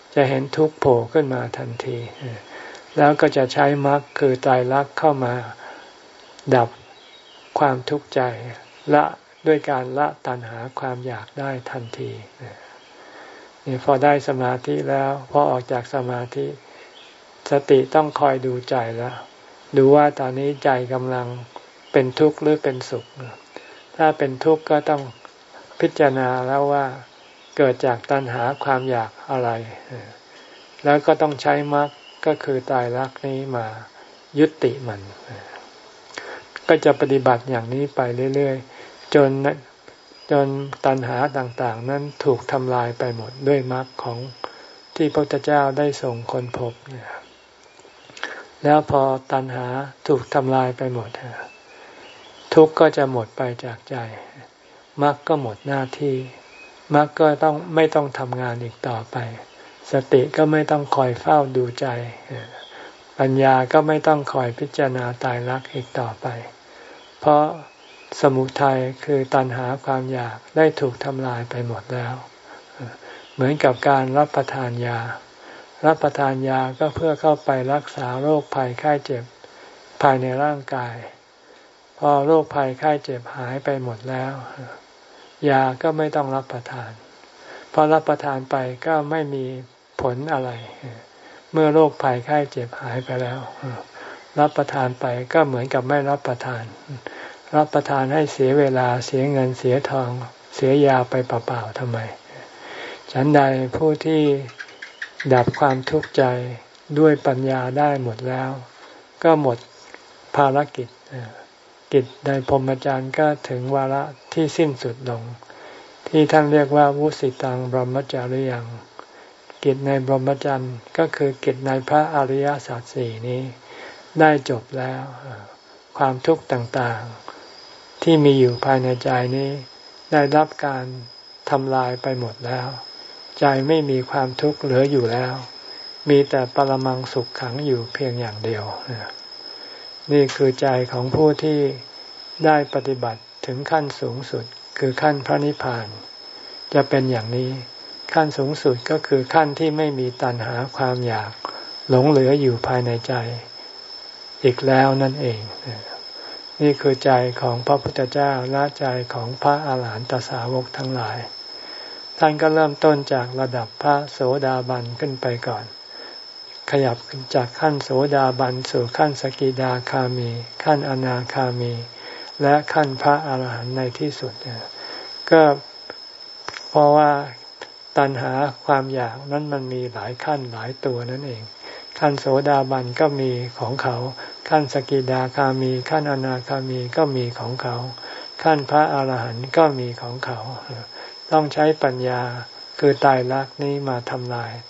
A: จะเห็นทุกข์โผล่ขึ้นมาทันทีแล้วก็จะใช้มรรคคือไตรลักษณ์เข้ามาดับความทุกข์ใจละด้วยการละตัณหาความอยากได้ทันทีนี่พอได้สมาธิแล้วพอออกจากสมาธิสติต้องคอยดูใจแล้วดูว่าตอนนี้ใจกำลังเป็นทุกข์หรือเป็นสุขถ้าเป็นทุกข์ก็ต้องพิจารณาแล้วว่าเกิดจากตัณหาความอยากอะไรแล้วก็ต้องใช้มรรคก็คือไตรลักษณ์นี้มายุติมันก็จะปฏิบัติอย่างนี้ไปเรื่อยๆจนตัณหาต่างๆนั้นถูกทำลายไปหมดด้วยมรรคของที่พระพุทธเจ้าได้ส่งค้นพบแล้วพอตัณหาถูกทำลายไปหมดทุกข์ก็จะหมดไปจากใจมรรคก็หมดหน้าที่มรรคก็ไม่ต้องทำงานอีกต่อไปสติก็ไม่ต้องคอยเฝ้าดูใจปัญญาก็ไม่ต้องคอยพิจารณาตายรักอีกต่อไปเพราะสมุทัยคือตัณหาความอยากได้ถูกทำลายไปหมดแล้วเหมือนกับการรับประทานยารับประทานยาก็เพื่อเข้าไปรักษาโรคภัยไข้เจ็บภายในร่างกายพอโรคภัยไข้เจ็บหายไปหมดแล้วยาก็ไม่ต้องรับประทานพอรับประทานไปก็ไม่มีผลอะไรเมื่อโรคภัยไข้เจ็บหายไปแล้วรับประทานไปก็เหมือนกับไม่รับประทานรับประทานให้เสียเวลาเสียเงินเสียทองเสียยาไปเปล่าๆทำไมฉันใดผู้ที่ดับความทุกข์ใจด้วยปัญญาได้หมดแล้วก็หมดภารกิจกิจในพรหมจรรย์ก็ถึงวาระที่สิ้นสุดลงที่ท่านเรียกว่าวุสิตังบรมจาริยังกิจในพรหมจรรย์ก็คือกิจในพระอริยสัจสี่นี้ได้จบแล้วความทุกข์ต่างๆที่มีอยู่ภายในใจนี้ได้รับการทำลายไปหมดแล้วใจไม่มีความทุกข์เหลืออยู่แล้วมีแต่ปรมังสุขขังอยู่เพียงอย่างเดียวนี่คือใจของผู้ที่ได้ปฏิบัติถึงขั้นสูงสุดคือขั้นพระนิพพานจะเป็นอย่างนี้ขั้นสูงสุดก็คือขั้นที่ไม่มีตัณหาความอยากหลงเหลืออยู่ภายในใจอีกแล้วนั่นเองนี่คือใจของพระพุทธเจ้าและใจของพระอาหารหันตสาวกทั้งหลายท่านก็เริ่มต้นจากระดับพระโสดาบันขึ้นไปก่อนขยับจากขั้นโสดาบันสู่ขั้นสกิทาคามีขั้นอนาคามีและขั้นพระอาหารหันต์ในที่สุดก็เพราะว่าตัณหาความอยากนั้นมันมีหลายขั้นหลายตัวนั่นเองขั้นโสดาบันก็มีของเขาขั้นสกิทาคามีขั้นอนาคามีก็มีของเขาขั้นพระอาหารหันต์ก็มีของเขาต้องใช้ปัญญาคือไตรลักษณ์นี้มาทำลาย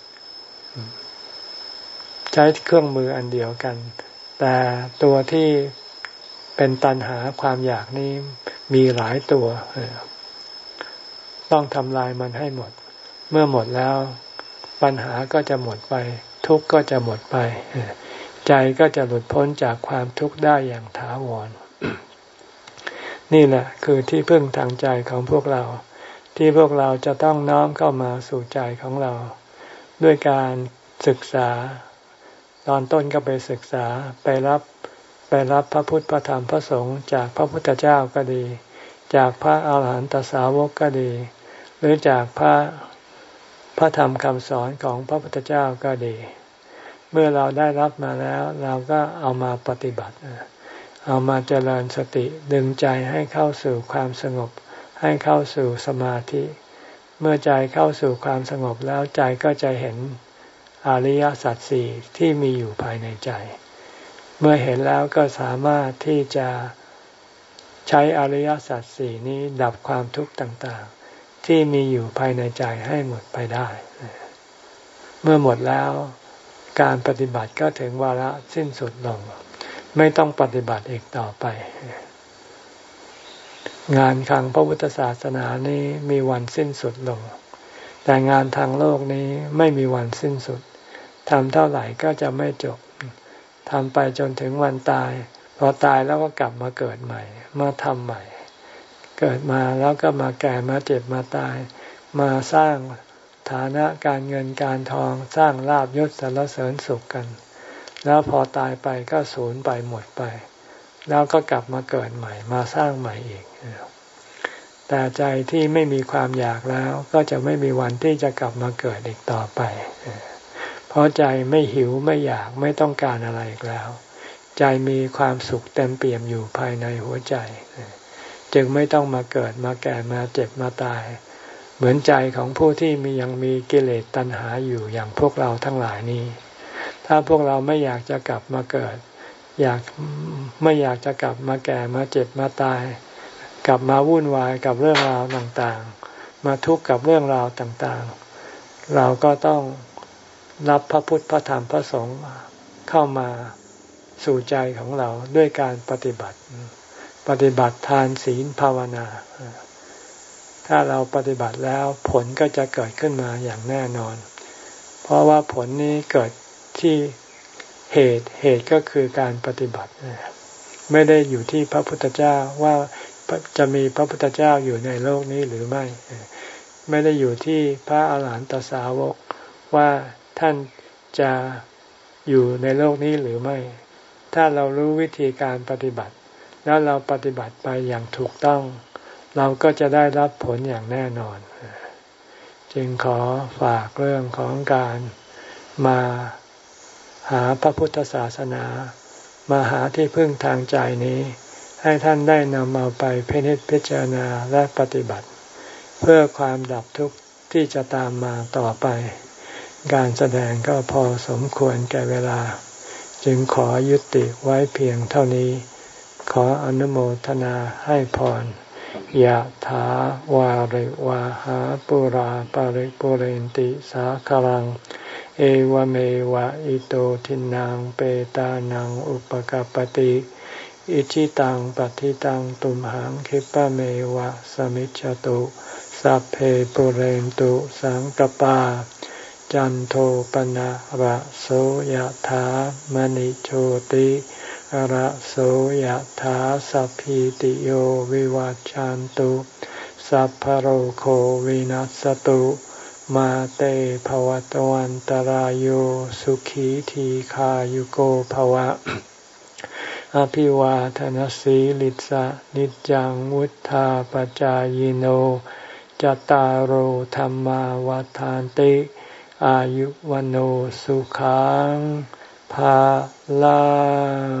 A: ใช้เครื่องมืออันเดียวกันแต่ตัวที่เป็นตัณหาความอยากนี้มีหลายตัวต้องทำลายมันให้หมดเมื่อหมดแล้วปัญหาก็จะหมดไปทุกข์ก็จะหมดไปใจก็จะหลุดพ้นจากความทุกข์ได้อย่างถาวร นี่แหละคือที่พึ่งทางใจของพวกเราที่พวกเราจะต้องน้อมเข้ามาสู่ใจของเราด้วยการศึกษาตอนต้นก็ไปศึกษาไปรับพระพุทธพระธรรมพระสงฆ์จากพระพุทธเจ้าก็ดีจากพระอาหารหันตสาวกก็ดีหรือจากพระธรรมคำสอนของพระพุทธเจ้าก็ดีเมื่อเราได้รับมาแล้วเราก็เอามาปฏิบัติเอามาเจริญสติดึงใจให้เข้าสู่ความสงบให้เข้าสู่สมาธิเมื่อใจเข้าสู่ความสงบแล้วใจก็จะเห็นอริยสัจสี่ที่มีอยู่ภายในใจเมื่อเห็นแล้วก็สามารถที่จะใช้อริยสัจสี่นี้ดับความทุกข์ต่างๆที่มีอยู่ภายในใจให้หมดไปได้เมื่อหมดแล้วการปฏิบัติก็ถึงวาระสิ้นสุดลงไม่ต้องปฏิบัติอีกต่อไปงานทางพระพุทธศาสนานี้มีวันสิ้นสุดลงแต่งานทางโลกนี้ไม่มีวันสิ้นสุดทำเท่าไหร่ก็จะไม่จบทำไปจนถึงวันตายพอตายแล้วก็กลับมาเกิดใหม่มาทำใหม่เกิดมาแล้วก็มาแก่มาเจ็บมาตายมาสร้างฐานะการเงินการทองสร้างลาภยศสรรเสริญสุขกันแล้วพอตายไปก็สูญไปหมดไปแล้วก็กลับมาเกิดใหม่มาสร้างใหม่อีกแต่ใจที่ไม่มีความอยากแล้วก็จะไม่มีวันที่จะกลับมาเกิดอีกต่อไปเพราะใจไม่หิวไม่อยากไม่ต้องการอะไรอีกแล้วใจมีความสุขเต็มเปี่ยมอยู่ภายในหัวใจจึงไม่ต้องมาเกิดมาแก่มาเจ็บมาตายเหมือนใจของผู้ที่ยังมีกิเลสตัณหาอยู่อย่างพวกเราทั้งหลายนี้ถ้าพวกเราไม่อยากจะกลับมาเกิดไม่อยากจะกลับมาแก่มาเจ็บมาตายกลับมาวุ่นวายกับเรื่องราวต่างๆมาทุกข์กับเรื่องราวต่างๆเราก็ต้องรับพระพุทธพระธรรมพระสงฆ์เข้ามาสู่ใจของเราด้วยการปฏิบัติทานศีลภาวนาถ้าเราปฏิบัติแล้วผลก็จะเกิดขึ้นมาอย่างแน่นอนเพราะว่าผลนี้เกิดที่เหตุก็คือการปฏิบัติไม่ได้อยู่ที่พระพุทธเจ้าว่าจะมีพระพุทธเจ้าอยู่ในโลกนี้หรือไม่ได้อยู่ที่พระอาหารหันตสาวกว่าท่านจะอยู่ในโลกนี้หรือไม่ถ้าเรารู้วิธีการปฏิบัติแล้วเราปฏิบัติไปอย่างถูกต้องเราก็จะได้รับผลอย่างแน่นอนจึงขอฝากเรื่องของการมาหาพระพุทธศาสนามาหาที่พึ่งทางใจนี้ให้ท่านได้นำเอาไปพิจารณาและปฏิบัติเพื่อความดับทุกข์ที่จะตามมาต่อไปการแสดงก็พอสมควรแก่เวลาจึงขอยุติไว้เพียงเท่านี้ขออนุโมทนาให้พรยะถาวาริวาหาปุราปาริปุเรนติสาคลังเอวเมวะอิโตทินังเปตานังอุปกัปปติอิชิตังปฏิตังตุมหังคิปะเมวะสมิจฉตุสัพเพปุเรนตุสังกปาจันโทปนะระโสยถามณิโชติระโสยถาสัพพิติโยวิวัจจันตุสัพพโรโควินัสตุมาเตภวัตวันตารโยสุขีทีขายุโกภวะอภิวาทนสีลิสะนิจังวุธาปจายโนจตารโหธรรมาวาทานติอายุวันโอสุขังภาลัง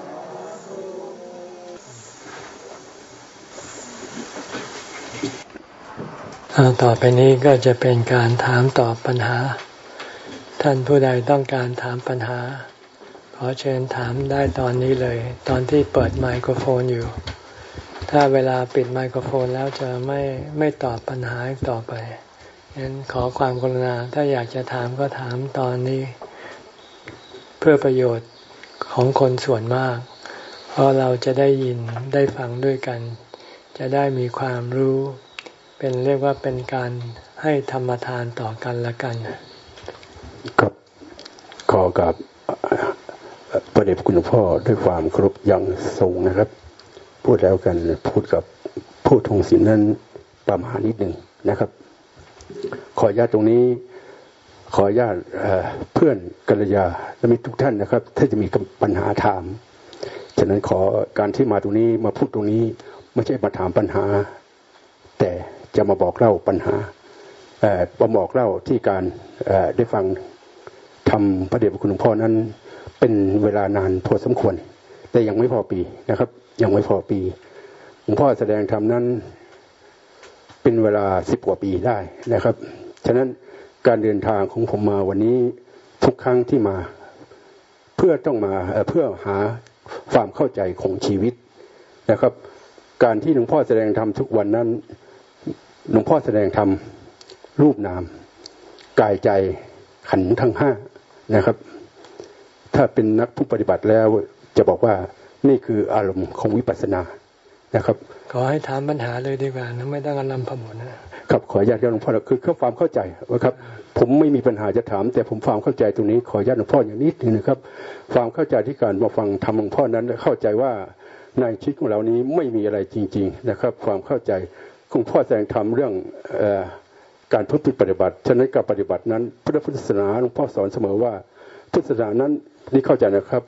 A: ต่อไปนี้ก็จะเป็นการถามตอบปัญหาท่านผู้ใดต้องการถามปัญหาขอเชิญถามได้ตอนนี้เลยตอนที่เปิดไมโครโฟนอยู่ถ้าเวลาปิดไมโครโฟนแล้วจะไม่ตอบปัญหาต่อไปงั้นขอความกรุณาถ้าอยากจะถามก็ถามตอนนี้เพื่อประโยชน์ของคนส่วนมากเพราะเราจะได้ยินได้ฟังด้วยกันจะได้มีความรู้เรียกว่าเป็นการให้ธรรมทานต่อกันละกัน
B: ครับขอกับพระเดชคุณหลวงพ่อด้วยความเคารพอย่างสูงนะครับพูดแล้วกันพูดกับผู้ทรงศีลนั้นประมาณนิดหนึ่งนะครับขออนุญาตตรงนี้ขออนุญาตเพื่อนกัลยาและมิตรทุกท่านนะครับถ้าจะมีปัญหาถามฉะนั้นขอการที่มาตรงนี้มาพูดตรงนี้ไม่ใช่มาถามปัญหาแต่จะมาบอกเล่าปัญหามาบอกเล่าที่การได้ฟังทำพระเดชพระคุณหลวงพ่อนั้นเป็นเวลานานพอสมควรแต่ยังไม่พอปีนะครับยังไม่พอปีหลวงพ่อแสดงธรรมนั้นเป็นเวลา10 กว่าปีได้นะครับฉะนั้นการเดินทางของผมมาวันนี้ทุกครั้งที่มาเพื่อต้องมาเพื่อหาความเข้าใจของชีวิตนะครับการที่หลวงพ่อแสดงธรรมทุกวันนั้นหลวงพ่อแสดงธรรมรูปนามกายใจขันธ์ทั้ง5นะครับถ้าเป็นนักผู้ปฏิบัติแล้วจะบอกว่านี่คืออารมณ์ของวิปัสสนานะครับ
A: ขอให้ถามปัญหาเลยดีกว่าไม่ต้องอารมณ์พมุน
B: นะครับขออนุญาตหลวงพ่อคือความเข้าใจนะครับผมไม่มีปัญหาจะถามแต่ผมความเข้าใจตรงนี้ขออนุญาตหลวงพ่ออย่างนิดนึงนะครับความเข้าใจที่การมาฟังธรรมหลวงพ่อนั้นเข้าใจว่าในชีวิตของเรานี้ไม่มีอะไรจริงๆนะครับความเข้าใจหลวงพ่อแสดงธรรมเรื่องการพฤติปฏิบัติฉะนั้นการปฏิบัตินั้นพุทธศาสนาหลวงพ่อสอนเสมอว่าพุทธศาสนานั้นนี่เข้าใจนะครับ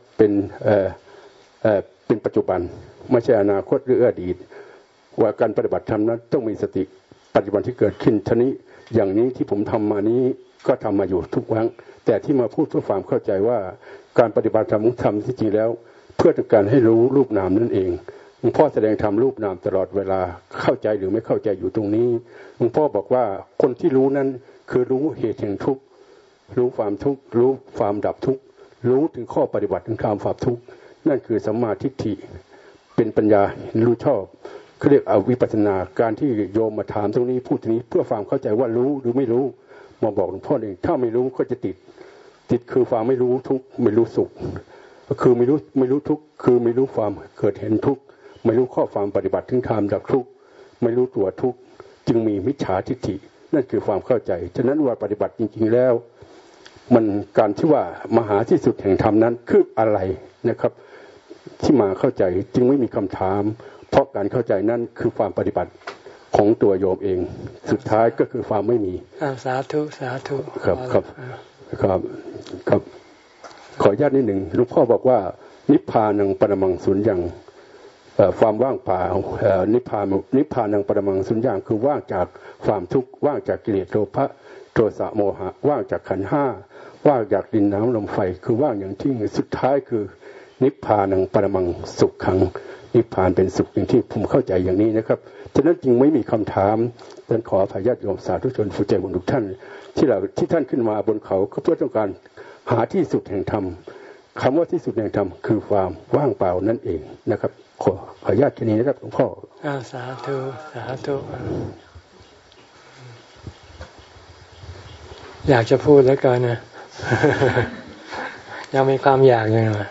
B: เป็นปัจจุบันไม่ใช่อนาคตหรืออดีตว่าการปฏิบัติธรรมนั้นต้องมีสติปัจจุบันที่เกิดขึ้นทีนี้อย่างนี้ที่ผมทำมานี้ก็ทำมาอยู่ทุกครั้งแต่ที่มาพูดเพื่อความเข้าใจว่าการปฏิบัติธรรมทำที่จริงแล้วเพื่อต้องการให้รู้รูปนามนั่นเองหลวงพ่อแสดงธรรมรูปนามตลอดเวลาเข้าใจหรือไม่เข้าใจอยู่ตรงนี้หลวงพ่อบอกว่าคนที่รู้นั้นคือรู้เหตุแห่งทุกข์รู้ความทุกข์รู้ความดับทุกข์รู้ถึงข้อปฏิบัติถึงความดับทุกข์นั่นคือสัมมาทิฏฐิเป็นปัญญารู้ชอบเขาเรียกอวิปัสสนาการที่โยมมาถามตรงนี้พูดตรงนี้เพื่อความเข้าใจว่ารู้หรือไม่รู้มาบอกหลวงพ่อเองถ้าไม่รู้ก็จะติดคือความไม่รู้ทุกข์ไม่รู้สุขก็คือไม่รู้ทุกข์คือไม่รู้ความเกิดเห็นทุกข์ไม่รู้ข้อความปฏิบัติถึงธรรมดับทุกข์ไม่รู้ตัวทุกข์จึงมีมิจฉาทิฏฐินั่นคือความเข้าใจฉะนั้นว่าปฏิบัติจริงๆแล้วมันการที่ว่ามหาที่สุดแห่งธรรมนั้นคืออะไรนะครับที่มาเข้าใจจึงไม่มีคำถามเพราะการเข้าใจนั้นคือความปฏิบัติของตัวโยมเองสุดท้ายก็คือความไม่มี
A: สาธุสาธุ
B: ครับขออนุญาตนิดหนึ่งหลวงพ่อบอกว่านิพพานังปรมังสุญญังความว่างเปล่านิพพานังปรมังสุญญังคือว่างจากความทุกข์ว่างจากกิเลสโลภะโทสะโมหะว่างจากขันธ์ห้าว่างจากดินน้ำลมไฟคือว่างอย่างที่สุดท้ายคือนิพพานังปรมังสุขขังนิพพานเป็นสุขอย่างที่ผมเข้าใจอย่างนี้นะครับฉะนั้นจึงไม่มีคำถามดังขออภัยญาติโยมสาธุชนผู้ใจบุญทุกท่านที่ท่านขึ้นมาบนเขาก็เพื่อต้องการหาที่สุดแห่งธรรมคำว่าที่สุดแห่งธรรมคือความว่างเปล่านั่นเองนะครับขออนุญาตแค่นี้นะครับหลวงพ่อ
A: สาธุสาธุอยากจะพูดแล้วกันนะ ยังมีความอยากอยู่นะ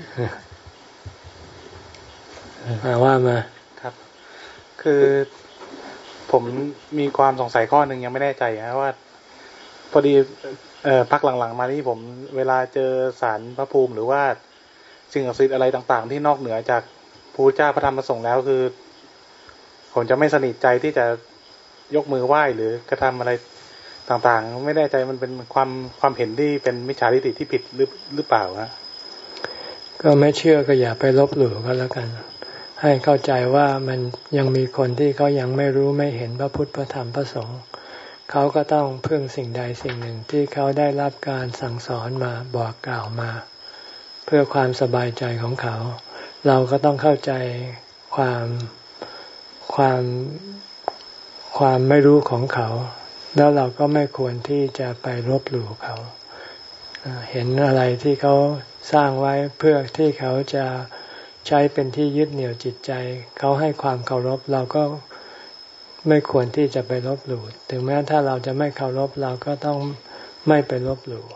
A: ว่ามา
C: ครับคือผมมีความสงสัยข้อหนึ่งยังไม่แน่ใจนะว่าพอดีพักหลังๆมานี่ผมเวลาเจอศาลพระภูมิหรือว่าสิ่งศักดิ์สิทธิ์อะไรต่างๆที่นอกเหนือจากพระพุทธเจ้าพระธรรมพระสงฆ์แล้วคือผมจะไม่สนิทใจที่จะยกมือไหว้หรือกระทำอะไรต่างๆไม่แน่ใจมันเป็นความเห็นที่เป็นมิจฉาทิฏฐิที่ผิดหรือเปล่าฮะ
A: ก็ไม่เชื่อก็อย่าไปลบหลู่ก็แล้วกันให้เข้าใจว่ามันยังมีคนที่เขายังไม่รู้ไม่เห็นพระพุทธพระธรรมพระสงฆ์เขาก็ต้องพึ่งสิ่งใดสิ่งหนึ่งที่เขาได้รับการสั่งสอนมาบอกกล่าวมาเพื่อความสบายใจของเขาเราก็ต้องเข้าใจความไม่รู้ของเขาแล้วเราก็ไม่ควรที่จะไปลบหลู่เขาเห็นอะไรที่เขาสร้างไว้เพื่อที่เขาจะใช้เป็นที่ยึดเหนี่ยวจิตใจเขาให้ความเคารพเราก็ไม่ควรที่จะไปลบหลู่ถึงแม้ถ้าเราจะไม่เคารพเราก็ต้องไม่ไปลบหลู่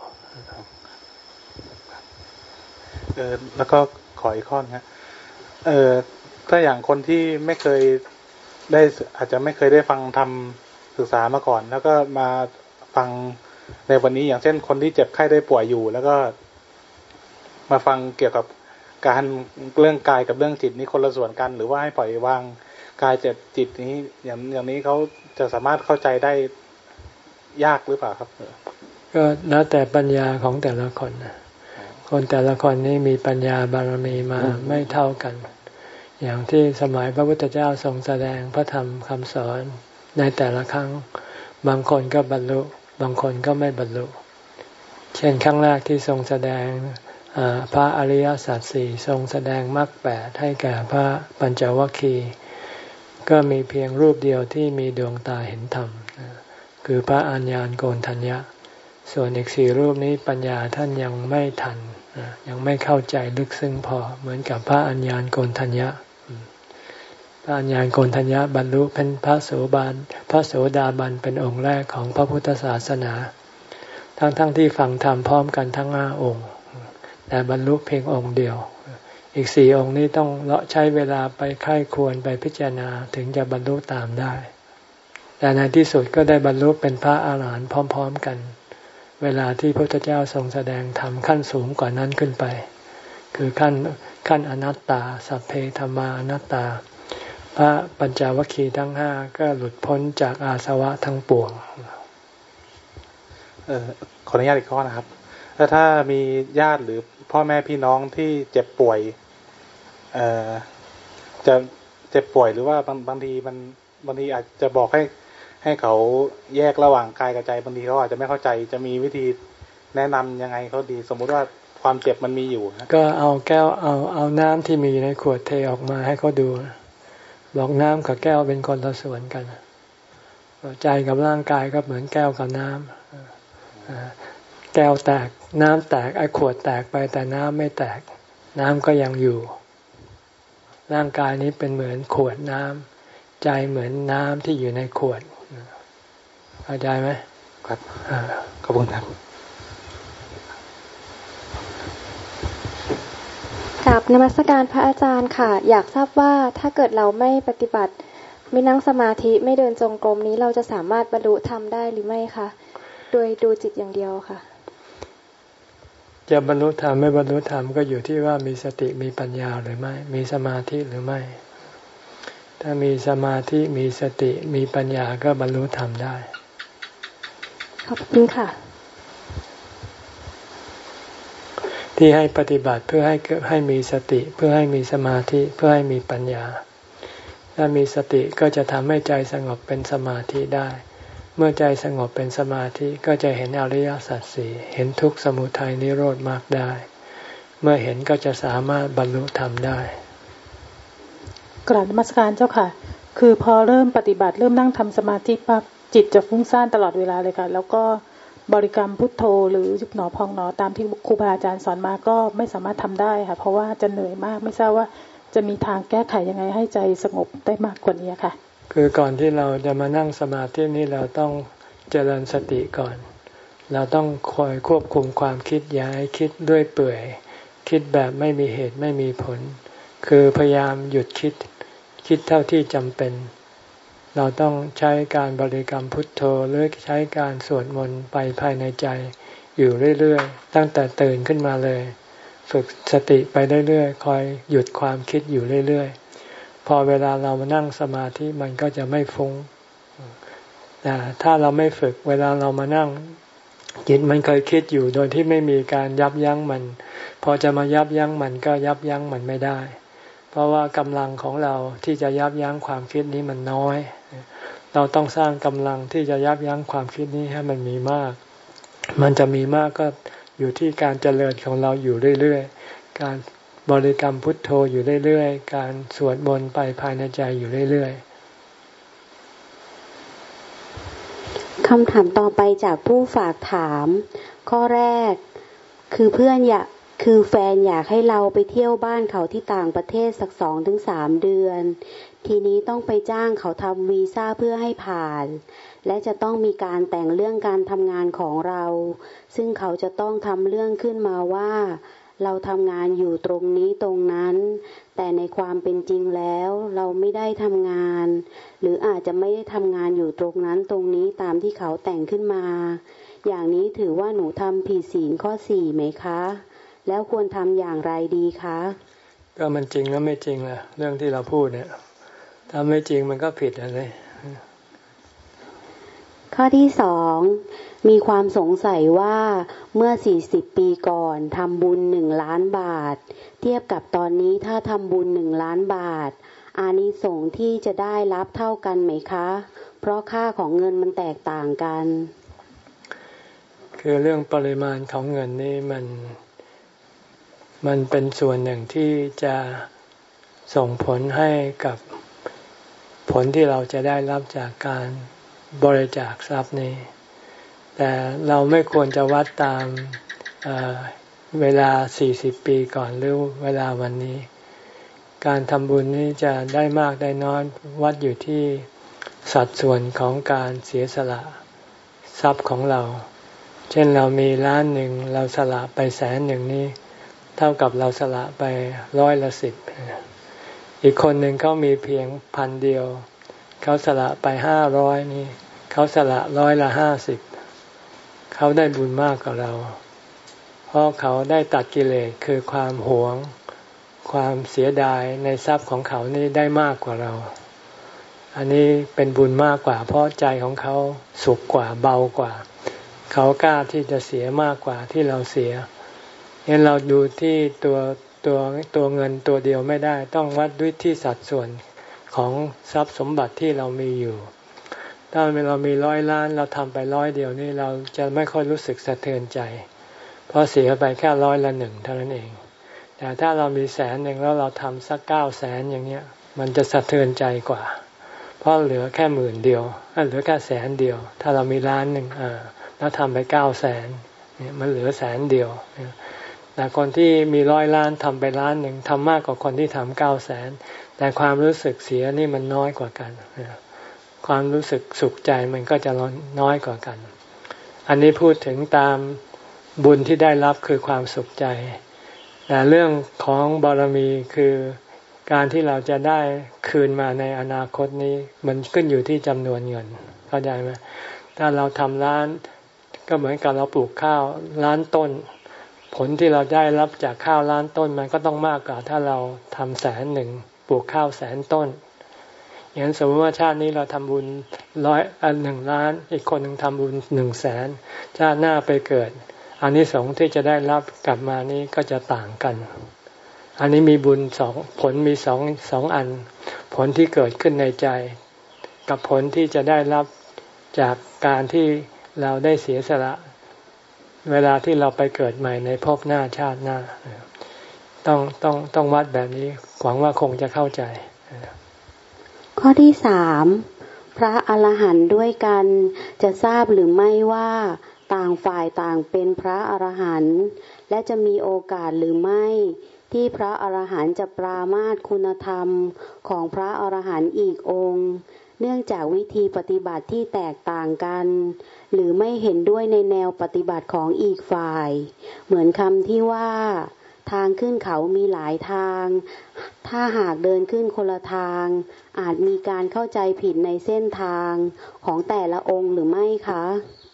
C: แล้วก็ขออีกข้อนะถ้าอย่างคนที่ไม่เคยได้อาจจะไม่เคยได้ฟังธรรมศึกษามาก่อนแล้วก็มาฟังในวันนี้อย่างเช่นคนที่เจ็บไข้ได้ป่วยอยู่แล้วก็มาฟังเกี่ยวกับการเรื่องกายกับเรื่องจิตนี้คนละส่วนกันหรือว่าให้ปล่อยวางกายเจ็บจิตนี้อย่างนี้เขาจะสามารถเข้าใจได้ยากหรือเปล่าครับ
A: ก็แล้วแต่ปัญญาของแต่ละคนคนแต่ละคนนี่มีปัญญาบารมีมาไม่เท่ากันอย่างที่สมัยพระพุทธเจ้าทรงแสดงพระธรรมคำสอนในแต่ละครั้งบางคนก็บรรลุบางคนก็ไม่บรรลุเช่นครั้งแรกที่ทรงแสดงพระอริยสัจสี่ทรงแสดงมรรคแปดให้แก่พระปัญจวัคคีย์ก็มีเพียงรูปเดียวที่มีดวงตาเห็นธรรมคือพระอัญญาณโกณฑัญญะส่วนอีก4รูปนี้ปัญญาท่านยังไม่ทันยังไม่เข้าใจลึกซึ้งพอเหมือนกับพระอัญญาณโกณฑัญญะพระอัญญาณโกณฑัญญะบรรลุเป็นพระโสดาบันเป็นองค์แรกของพระพุทธศาสนาทั้งที่ฟังธรรมพร้อมกันทั้ง5 องค์แต่บรรลุเพียงองค์เดียวอีก4 องค์นี้ต้องใช้เวลาไปไข้ควรไปพิจารณาถึงจะบรรลุตามได้แต่ในที่สุดก็ได้บรรลุเป็นพระอาหารหันต์พร้อมๆกันเวลาที่พระพุทธเจ้าทรงแสดงธรรมขั้นสูงกว่านั้นขึ้นไปคือขั้นอนัตตาสัพเพธัมมาอนัตตาพระปัญจวัคคีย์ทั้ง5ก็หลุดพ้นจากอาสวะทั้งปวง
C: ขออนุญาตอีกข้อนะครับแล้วถ้ามีญาติหรือพ่อแม่พี่น้องที่เจ็บป่วยจะเจ็บป่วยหรือว่าบางทีอาจจะบอกให้เขาแยกระหว่างกายกับใจบางทีเขาอาจจะไม่เข้าใจจะมีวิธีแนะนำยังไงเขาดีสมมุติว่าความเจ็บมันมีอยู่นะก็เอาแก้วเอาน้ำที่มีในขวดเทออกมาให้เขาดูบอกน้ำกับแก้วเป็นคนละส่วนกันใจกับร่างกายก็เหมือนแก้วกับน้ำแก้วแตกน้ำแตกไอ้ขวดแตกไปแต่น้ำไม่แตกน้ำก็ยังอยู่ร่างกายนี้เป็นเหมือนขวดน้ำใจเหมือนน้ำที่อยู่ในขวดเข้าใจไหมครับขอบคุณครับ
D: กราบนมัสการพระอาจารย์ค่ะอยากทราบว่าถ้าเกิดเราไม่ปฏิบัติไม่นั่งสมาธิไม่เดินจงกรมนี้เราจะสามารถบรรลุธรรมได้หรือไม่คะโดยดูจิตอย่างเดียวค่ะ
A: จะบรรลุธรรมไม่บรรลุธรรมก็อยู่ที่ว่ามีสติมีปัญญาหรือไม่มีสมาธิหรือไม่ถ้ามีสมาธิมีสติมีปัญญาก็บรรลุธรรมได้
D: ขอบคุณค่ะ
A: ที่ให้ปฏิบัติเพื่อให้มีสติเพื่อให้มีสมาธิเพื่อให้มีปัญญาถ้ามีสติก็จะทำให้ใจสงบเป็นสมาธิได้เมื่อใจสงบเป็นสมาธิก็จะเห็นอริยสัจสี่เห็นทุกข์สมุทัยนิโรธมรรคได้เมื่อเห็นก็จะสามารถบรรลุธรรมได้
E: กราบนมัสการเจ้าค่ะคือพอเริ่มปฏิบัติเริ่มนั่งทำสมาธิปั๊บจิตจะฟุ้งซ่านตลอดเวลาเลยค่ะแล้วก็บริกรรมพุทโธหรือยุบหนอพองหนอตามที่ครูบาอาจารย์สอนมาก็ไม่สามารถทำได้ค่ะเพราะว่าจะเหนื่อยมากไม่ทราบว่าจะมีทางแก้ไขยังไงให้ใจสงบได้มากกว่านี้ค่ะ
A: คือก่อนที่เราจะมานั่งสมาธินี้เราต้องเจริญสติก่อนเราต้องคอยควบคุมความคิดอย่าให้คิดด้วยเปื่อยคิดแบบไม่มีเหตุไม่มีผลคือพยายามหยุดคิดเท่าที่จำเป็นเราต้องใช้การบริกรรมพุทโธหรือใช้การสวดมนต์ไปภายในใจอยู่เรื่อยๆตั้งแต่ตื่นขึ้นมาเลยฝึกสติไปเรื่อยๆคอยหยุดความคิดอยู่เรื่อยๆพอเวลาเรามานั่งสมาธิมันก็จะไม่ฟุ้งแต่ถ้าเราไม่ฝึกเวลาเรามานั่งจิตมันเคยคิดอยู่โดยที่ไม่มีการยับยั้งมันพอจะมายับยั้งมันก็ยับยั้งมันไม่ได้เพราะว่ากำลังของเราที่จะยับยั้งความคิดนี้มันน้อยเราต้องสร้างกำลังที่จะยับยั้งความคิดนี้ให้มันมีมากมันจะมีมากก็อยู่ที่การเจริญของเราอยู่เรื่อยๆการบริกรรมพุทโธอยู่เรื่อยๆการสวดมนต์ไปภายในใจอยู่เรื่อย
D: ๆคำถามต่อไปจากผู้ฝากถามข้อแรกคือแฟนอยากให้เราไปเที่ยวบ้านเขาที่ต่างประเทศสัก 2-3 เดือนทีนี้ต้องไปจ้างเขาทำวีซ่าเพื่อให้ผ่านและจะต้องมีการแต่งเรื่องการทำงานของเราซึ่งเขาจะต้องทำเรื่องขึ้นมาว่าเราทำงานอยู่ตรงนี้ตรงนั้นแต่ในความเป็นจริงแล้วเราไม่ได้ทำงานหรืออาจจะไม่ได้ทำงานอยู่ตรงนั้นตรงนี้ตามที่เขาแต่งขึ้นมาอย่างนี้ถือว่าหนูทำผิดศีลข้อ 4ไหมคะแล้วควรทำอย่างไรดีคะ
A: ก็มันจริงแล้วไม่จริงล่ะเรื่องที่เราพูดเนี่ยถ้าไม่จริงมันก็ผิดอะไร
D: ข้อที่ 2มีความสงสัยว่าเมื่อ40 ปีก่อนทำบุญ1 ล้านบาทเทียบกับตอนนี้ถ้าทำบุญ1 ล้านบาทอานิสงส์ที่จะได้รับเท่ากันไหมคะเพราะค่าของเงินมันแตกต่างกัน
A: คือเรื่องปริมาณของเงินนี่มันเป็นส่วนหนึ่งที่จะส่งผลให้กับผลที่เราจะได้รับจากการบริจาคทรัพย์นี้แต่เราไม่ควรจะวัดตามเวลา40 ปีก่อนหรือเวลาวันนี้การทำบุญนี้จะได้มากได้น้อยวัดอยู่ที่สัดส่วนของการเสียสละทรัพย์ของเราเช่นเรามี1,000,000เราสละไป100,000นี้เท่ากับเราสละไป10%อีกคนหนึ่งเขามีเพียง1,000เดียวเขาสละไป500นี่เขาสละ50เขาได้บุญมากกว่าเราเพราะเขาได้ตัดกิเลสคือความหวงความเสียดายในทรัพย์ของเขานี่ได้มากกว่าเราอันนี้เป็นบุญมากกว่าเพราะใจของเขาสุขกว่าเบากว่าเขากล้าที่จะเสียมากกว่าที่เราเสียงั้นเราดูที่ตัวเงินตัวเดียวไม่ได้ต้องวัดด้วยที่สัดส่วนของทรัพย์สมบัติที่เรามีอยู่ถ้าเรามี100 ล้านเราทำไป100 เดียวนี่เราจะไม่ค่อยรู้สึกสะเทือนใจเพราะเสียไปแค่100 ละ 1เท่านั้นเองแต่ถ้าเรามี100,000แล้วเราทำสัก900,000อย่างเนี้ยมันจะสะเทือนใจกว่าเพราะเหลือแค่10,000 เดียวเหลือแค่100,000 เดียวถ้าเรามี1,000,000แล้วทำไป900,000เนี่ยมันเหลือ100,000 เดียวแต่คนที่มี100 ล้านทำไป1,000,000ทำมากกว่าคนที่ทำ900,000แต่ความรู้สึกเสียนี่มันน้อยกว่ากันความรู้สึกสุขใจมันก็จะน้อยกว่ากันอันนี้พูดถึงตามบุญที่ได้รับคือความสุขใจแต่เรื่องของบารมีคือการที่เราจะได้คืนมาในอนาคตนี้มันขึ้นอยู่ที่จำนวนเงินเข้าใจไหมถ้าเราทำล้านก็เหมือนกับเราปลูกข้าวล้านต้นผลที่เราได้รับจากข้าวล้านต้นมันก็ต้องมากกว่าถ้าเราทำ100,000ปลูกข้าว100,000 ต้นอย่างสมมติว่าชาตินี้เราทำบุญ1 ล้านอีกคนหนึ่งทำบุญ100,000ชาติหน้าไปเกิดอานิสงส์ที่จะได้รับกลับมานี้ก็จะต่างกันอันนี้มีบุญผลมีสองอันผลที่เกิดขึ้นในใจกับผลที่จะได้รับจากการที่เราได้เสียสละเวลาที่เราไปเกิดใหม่ในภพหน้าชาติหน้าต้องวัดแบบนี้หวังว่าคงจะเข้าใจ
D: ข้อที่3พระอรหันต์ด้วยกันจะทราบหรือไม่ว่าต่างฝ่ายต่างเป็นพระอรหันต์และจะมีโอกาสหรือไม่ที่พระอรหันต์จะปรามาสคุณธรรมของพระอรหันต์อีกองค์เนื่องจากวิธีปฏิบัติที่แตกต่างกันหรือไม่เห็นด้วยในแนวปฏิบัติของอีกฝ่ายเหมือนคำที่ว่าทางขึ้นเขามีหลายทางถ้าหากเดินขึ้นคนละทางอาจมีการเข้าใจผิดในเส้นทางของแต่ละองค์หรือไม่คะ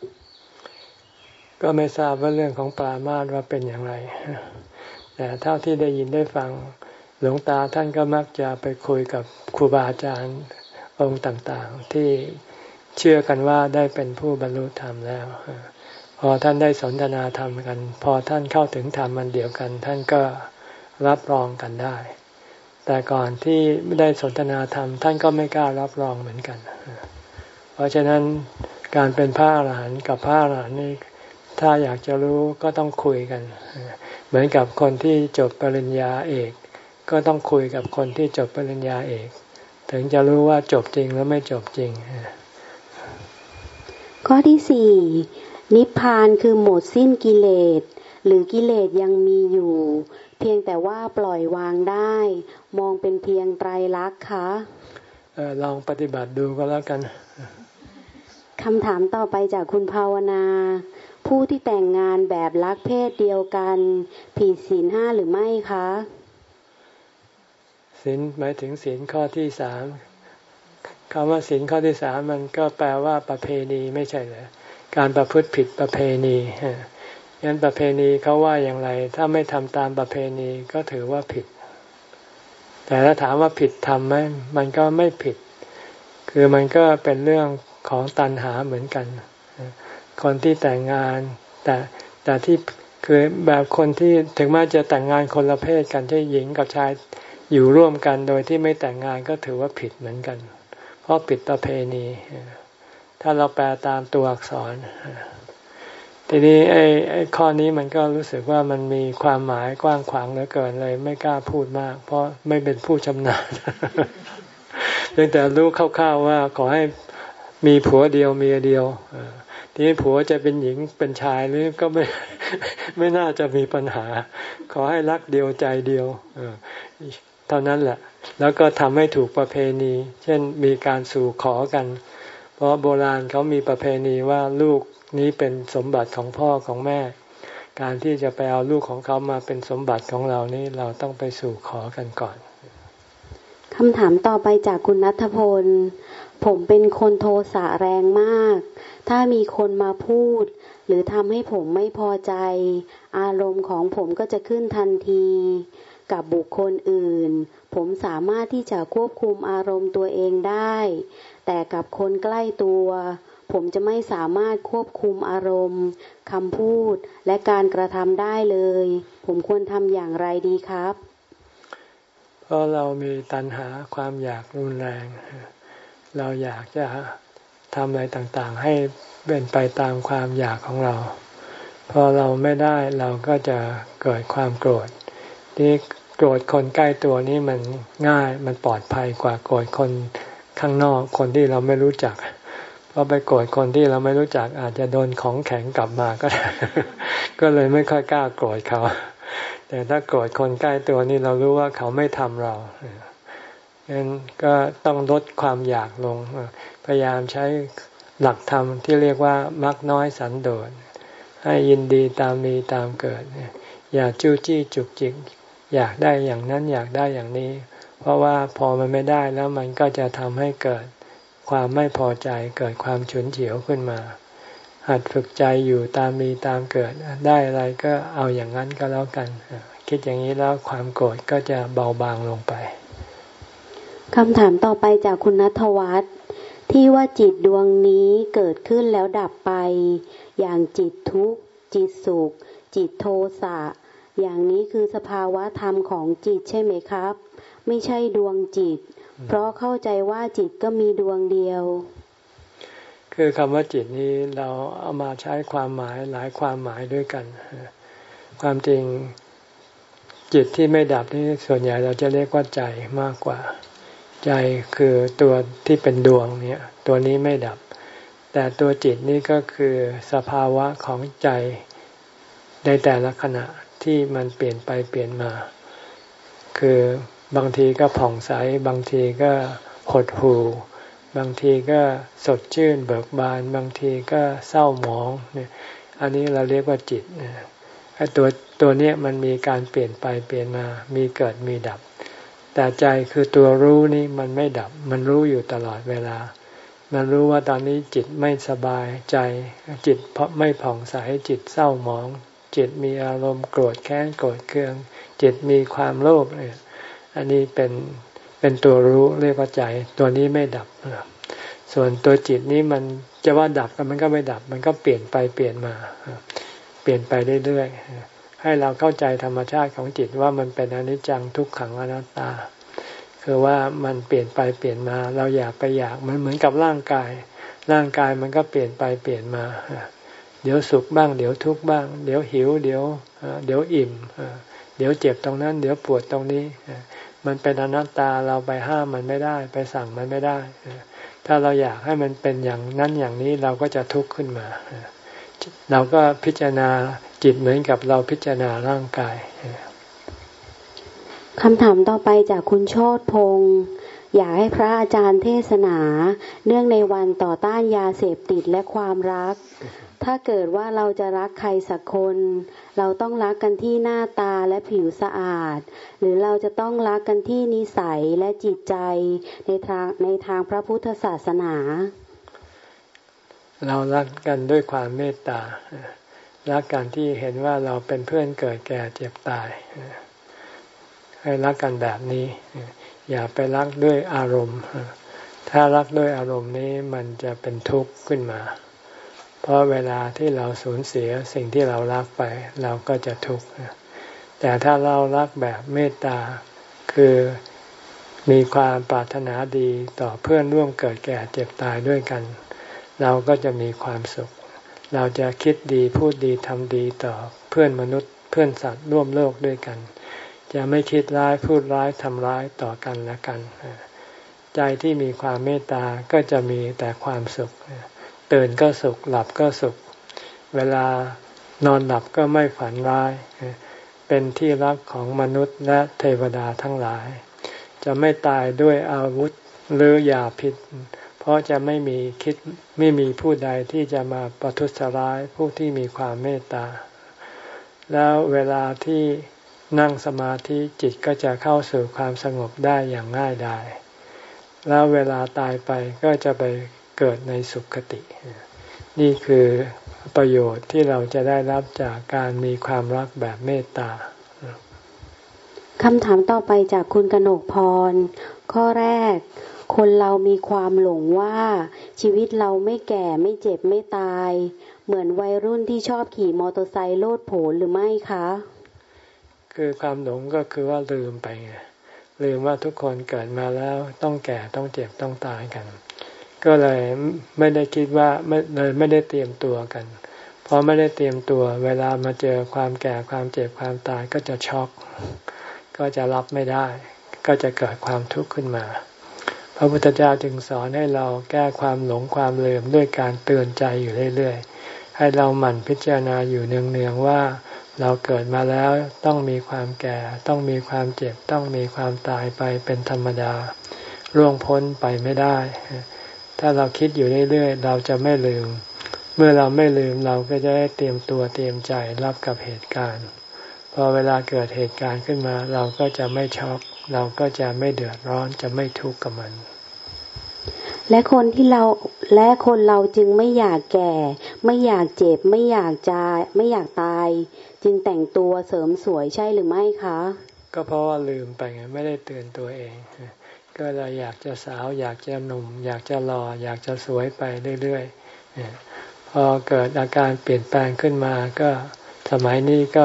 A: ก็ไม่ทราบว่าเรื่องของปรามาสว่าเป็นอย่างไรแต่เท่าที่ได้ยินได้ฟังหลวงตาท่านก็มักจะไปคุยกับครูบาอาจารย์องค์ต่างๆที่เชื่อกันว่าได้เป็นผู้บรรลุธรรมแล้วพอท่านได้สนทนาธรรมกันพอท่านเข้าถึงธรรมมันเดียวกันท่านก็รับรองกันได้แต่ก่อนที่ไม่ได้สนทนาธรรมท่านก็ไม่กล้ารับรองเหมือนกันเพราะฉะนั้นการเป็นพระอรหันต์กับพระอรหันต์นี่ถ้าอยากจะรู้ก็ต้องคุยกันเหมือนกับคนที่จบปริญญาเอกก็ต้องคุยกับคนที่จบปริญญาเอกถึงจะรู้ว่าจบจริงหรือไม่จบจริง
D: ข้อที่4นิพพานคือหมดสิ้นกิเลสหรือกิเลสยังมีอยู่เพียงแต่ว่าปล่อยวางได้มองเป็นเพียงไตรลักษณ์คะ
A: ลองปฏิบัติดูก็แล้วกัน
D: คำถามต่อไปจากคุณภาวนาผู้ที่แต่งงานแบบรักเพศเดียวกันผิดศีล 5หรือไม่คะ
A: ศีลหมายถึงศีลข้อที่3คำว่าศีลข้อที่3มันก็แปลว่าประเพณีไม่ใช่เหรอการประพฤติผิดประเพณีงั้นประเพณีเขาว่าอย่างไรถ้าไม่ทำตามประเพณีก็ถือว่าผิดแต่ถ้าถามว่าผิดทำไหมมันก็ไม่ผิดคือมันก็เป็นเรื่องของตัณหาเหมือนกันคนที่แต่งงานแต่ที่คือแบบคนที่ถึงแม้จะแต่งงานคนละเพศกันที่หญิงกับชายอยู่ร่วมกันโดยที่ไม่แต่งงานก็ถือว่าผิดเหมือนกันเพราะผิดประเพณีถ้าเราแปลตามตัวอักษรทีนี้ไอ้ข้อนี้มันก็รู้สึกว่ามันมีความหมายกว้างขวางเหลือเกินเลยไม่กล้าพูดมากเพราะไม่เป็นผู้ชำนาญเพียงแต่รู้คร่าวๆว่าขอให้มีผัวเดียวเมียเดียวทีนี้ผัวจะเป็นหญิงเป็นชายหรือก็ไม่น่าจะมีปัญหาขอให้รักเดียวใจเดียวเท่านั้นแหละแล้วก็ทำให้ถูกประเพณีเช่นมีการสู่ขอกันเพราะโบราณเขามีประเพณีว่าลูกนี้เป็นสมบัติของพ่อของแม่การที่จะไปเอาลูกของเขามาเป็นสมบัติของเรานี่เราต้องไปสู่ขอกันก่อน
D: คำถามต่อไปจากคุณณัฐพลผมเป็นคนโทสะแรงมากถ้ามีคนมาพูดหรือทำให้ผมไม่พอใจอารมณ์ของผมก็จะขึ้นทันทีกับบุคคลอื่นผมสามารถที่จะควบคุมอารมณ์ตัวเองได้แต่กับคนใกล้ตัวผมจะไม่สามารถควบคุมอารมณ์คำพูดและการกระทำได้เลยผมควรทำอย่างไรดีครับ
A: เพราะเรามีตัณหาความอยากรุนแรงเราอยากจะทำอะไรต่างๆให้เป็นไปตามความอยากของเราพอเราไม่ได้เราก็จะเกิดความโกรธที่โกรธคนใกล้ตัวนี้มันง่ายมันปลอดภัยกว่าโกรธคนข้างนอกคนที่เราไม่รู้จักเพราะไปโกรธคนที่เราไม่รู้จักอาจจะโดนของแข็งกลับมาก็ได้ ก็เลยไม่ค่อยกล้าโกรธเขาแต่ถ้าโกรธคนใกล้ตัวนี่เรารู้ว่าเขาไม่ทำเรางั้นก็ต้องลดความอยากลงพยายามใช้หลักธรรมที่เรียกว่ามักน้อยสันโดษให้ยินดีตามมีตามเกิดอย่าจู้จี้จุกจิกอยากได้อย่างนั้นอยากได้อย่างนี้เพราะว่าพอมันไม่ได้แล้วมันก็จะทำให้เกิดความไม่พอใจเกิดความฉุนเฉียวขึ้นมาหัดฝึกใจอยู่ตามมีตามเกิดได้อะไรก็เอาอย่างนั้นก็แล้วกันคิดอย่างนี้แล้วความโกรธก็จะเบาบางลงไป
D: คำถามต่อไปจากคุณณัฐวัฒน์ที่ว่าจิตดวงนี้เกิดขึ้นแล้วดับไปอย่างจิตทุกข์จิตสุขจิตโทสะอย่างนี้คือสภาวะธรรมของจิตใช่ไหมครับไม่ใช่ดวงจิตเพราะเข้าใจว่าจิตก็มีดวงเดียว
A: คือคำว่าจิตนี้เราเอามาใช้ความหมายหลายความหมายด้วยกันความจริงจิตที่ไม่ดับนี่ส่วนใหญ่เราจะเรียกว่าใจมากกว่าใจคือตัวที่เป็นดวงเนี่ยตัวนี้ไม่ดับแต่ตัวจิตนี่ก็คือสภาวะของใจในแต่ละขณะที่มันเปลี่ยนไปเปลี่ยนมาคือบางทีก็ผ่องใสบางทีก็หดหู่บางทีก็สดชื่นเบิกบานบางทีก็เศร้าหมองเนี่ยอันนี้เราเรียกว่าจิตไอ้ตัวเนี้ยมันมีการเปลี่ยนไปเปลี่ยนมามีเกิดมีดับแต่ใจคือตัวรู้นี่มันไม่ดับมันรู้อยู่ตลอดเวลามันรู้ว่าตอนนี้จิตไม่สบายใจจิตไม่ผ่องใสจิตเศร้าหมองจิตมีอารมณ์โกรธแค้นโกรธเคืองจิตมีความโลภเนี่ยอันนี้เป็นตัวรู้เรียกว่าใจตัวนี้ไม่ดับส่วนตัวจิตนี้มันจะว่าดับมันก็ไม่ดับมันก็เปลี่ยนไปเปลี่ยนมาเปลี่ยนไปเรื่อยๆให้เราเข้าใจธรรมชาติของจิตว่ามันเป็นอนิจจังทุกขังอนัตตาคือว่ามันเปลี่ยนไปเปลี่ยนมาเราอยากไปอยากมันเหมือนกับร่างกายมันก็เปลี่ยนไปเปลี่ยนมาเดี๋ยวสุขบ้างเดี๋ยวทุกข์บ้างเดี๋ยวหิวเดี๋ยวอิ่มเดี๋ยวเจ็บตรงนั้นเดี๋ยวปวดตรงนี้มันเป็นอนัตตาเราไปห้ามมันไม่ได้ไปสั่งมันไม่ได้ถ้าเราอยากให้มันเป็นอย่างนั้นอย่างนี้เราก็จะทุกข์ขึ้นมาเราก็พิจารณาจิตเหมือนกับเราพิจารณาร่างกาย
D: คำถามต่อไปจากคุณโชติพงศ์อยากให้พระอาจารย์เทศนาเนื่องในวันต่อต้านยาเสพติดและความรักถ้าเกิดว่าเราจะรักใครสักคนเราต้องรักกันที่หน้าตาและผิวสะอาดหรือเราจะต้องรักกันที่นิสัยและจิตใจในทางพระพุทธศาสนา
A: เรารักกันด้วยความเมตตารักกันที่เห็นว่าเราเป็นเพื่อนเกิดแก่เจ็บตายให้รักกันแบบนี้อย่าไปรักด้วยอารมณ์ถ้ารักด้วยอารมณ์นี้มันจะเป็นทุกข์ขึ้นมาเพราะเวลาที่เราสูญเสียสิ่งที่เรารักไปเราก็จะทุกข์แต่ถ้าเรารักแบบเมตตาคือมีความปรารถนาดีต่อเพื่อนร่วมเกิดแก่เจ็บตายด้วยกันเราก็จะมีความสุขเราจะคิดดีพูดดีทำดีต่อเพื่อนมนุษย์เพื่อนสัตว์ร่วมโลกด้วยกันจะไม่คิดร้ายพูดร้ายทำร้ายต่อกันและกันใจที่มีความเมตตาก็จะมีแต่ความสุขตื่นก็สุขหลับก็สุขเวลานอนหลับก็ไม่ฝันร้ายเป็นที่รักของมนุษย์และเทวดาทั้งหลายจะไม่ตายด้วยอาวุธหรือยาพิษเพราะจะไม่มีผู้ใดที่จะมาประทุษร้ายผู้ที่มีความเมตตาแล้วเวลาที่นั่งสมาธิจิตก็จะเข้าสู่ความสงบได้อย่างง่ายดายแล้วเวลาตายไปก็จะไปเกิดในสุคตินี่คือประโยชน์ที่เราจะได้รับจากการมีความรักแบบเมตตาค
D: ำถามต่อไปจากคุณกนกพรข้อแรกคนเรามีความหลงว่าชีวิตเราไม่แก่ไม่เจ็บไม่ตายเหมือนวัยรุ่นที่ชอบขี่มอเตอร์ไซค์โลดโผนหรือไม่คะ
A: คือความหลงก็คือว่าลืมไปไงลืมว่าทุกคนเกิดมาแล้วต้องแก่ต้องเจ็บต้องตายกันก็เลยไม่ได้คิดว่าไม่ได้เตรียมตัวกันพอไม่ได้เตรียมตัวเวลามาเจอความแก่ความเจ็บความตายก็จะช็อกก็จะรับไม่ได้ก็จะเกิดความทุกข์ขึ้นมาพระพุทธเจ้าจึงสอนให้เราแก้ความหลงความลืมด้วยการเตือนใจอยู่เรื่อยๆให้เราหมั่นพิจารณาอยู่เนืองๆว่าเราเกิดมาแล้วต้องมีความแก่ต้องมีความเจ็บต้องมีความตายไปเป็นธรรมดาล่วงพ้นไปไม่ได้ถ้าเราคิดอยู่เรื่อยๆเราจะไม่ลืมเมื่อเราไม่ลืมเราก็จะได้เตรียมตัวเตรียมใจรับกับเหตุการณ์พอเวลาเกิดเหตุการณ์ขึ้นมาเราก็จะไม่ช็อกเราก็จะไม่เดือดร้อนจะไม่ทุกข์กับมัน
D: และคนเราจึงไม่อยากแก่ไม่อยากเจ็บไม่อยากตายจึงแต่งตัวเสริมสวยใช่หรือไม่คะ
A: ก็เพราะว่าลืมไปไงไม่ได้เตือนตัวเองก็เลยอยากจะสาวอยากจะหนุ่มอยากจะหล่ออยากจะสวยไปเรื่อยๆพอเกิดอาการเปลี่ยนแปลงขึ้นมาก็สมัยนี้ก็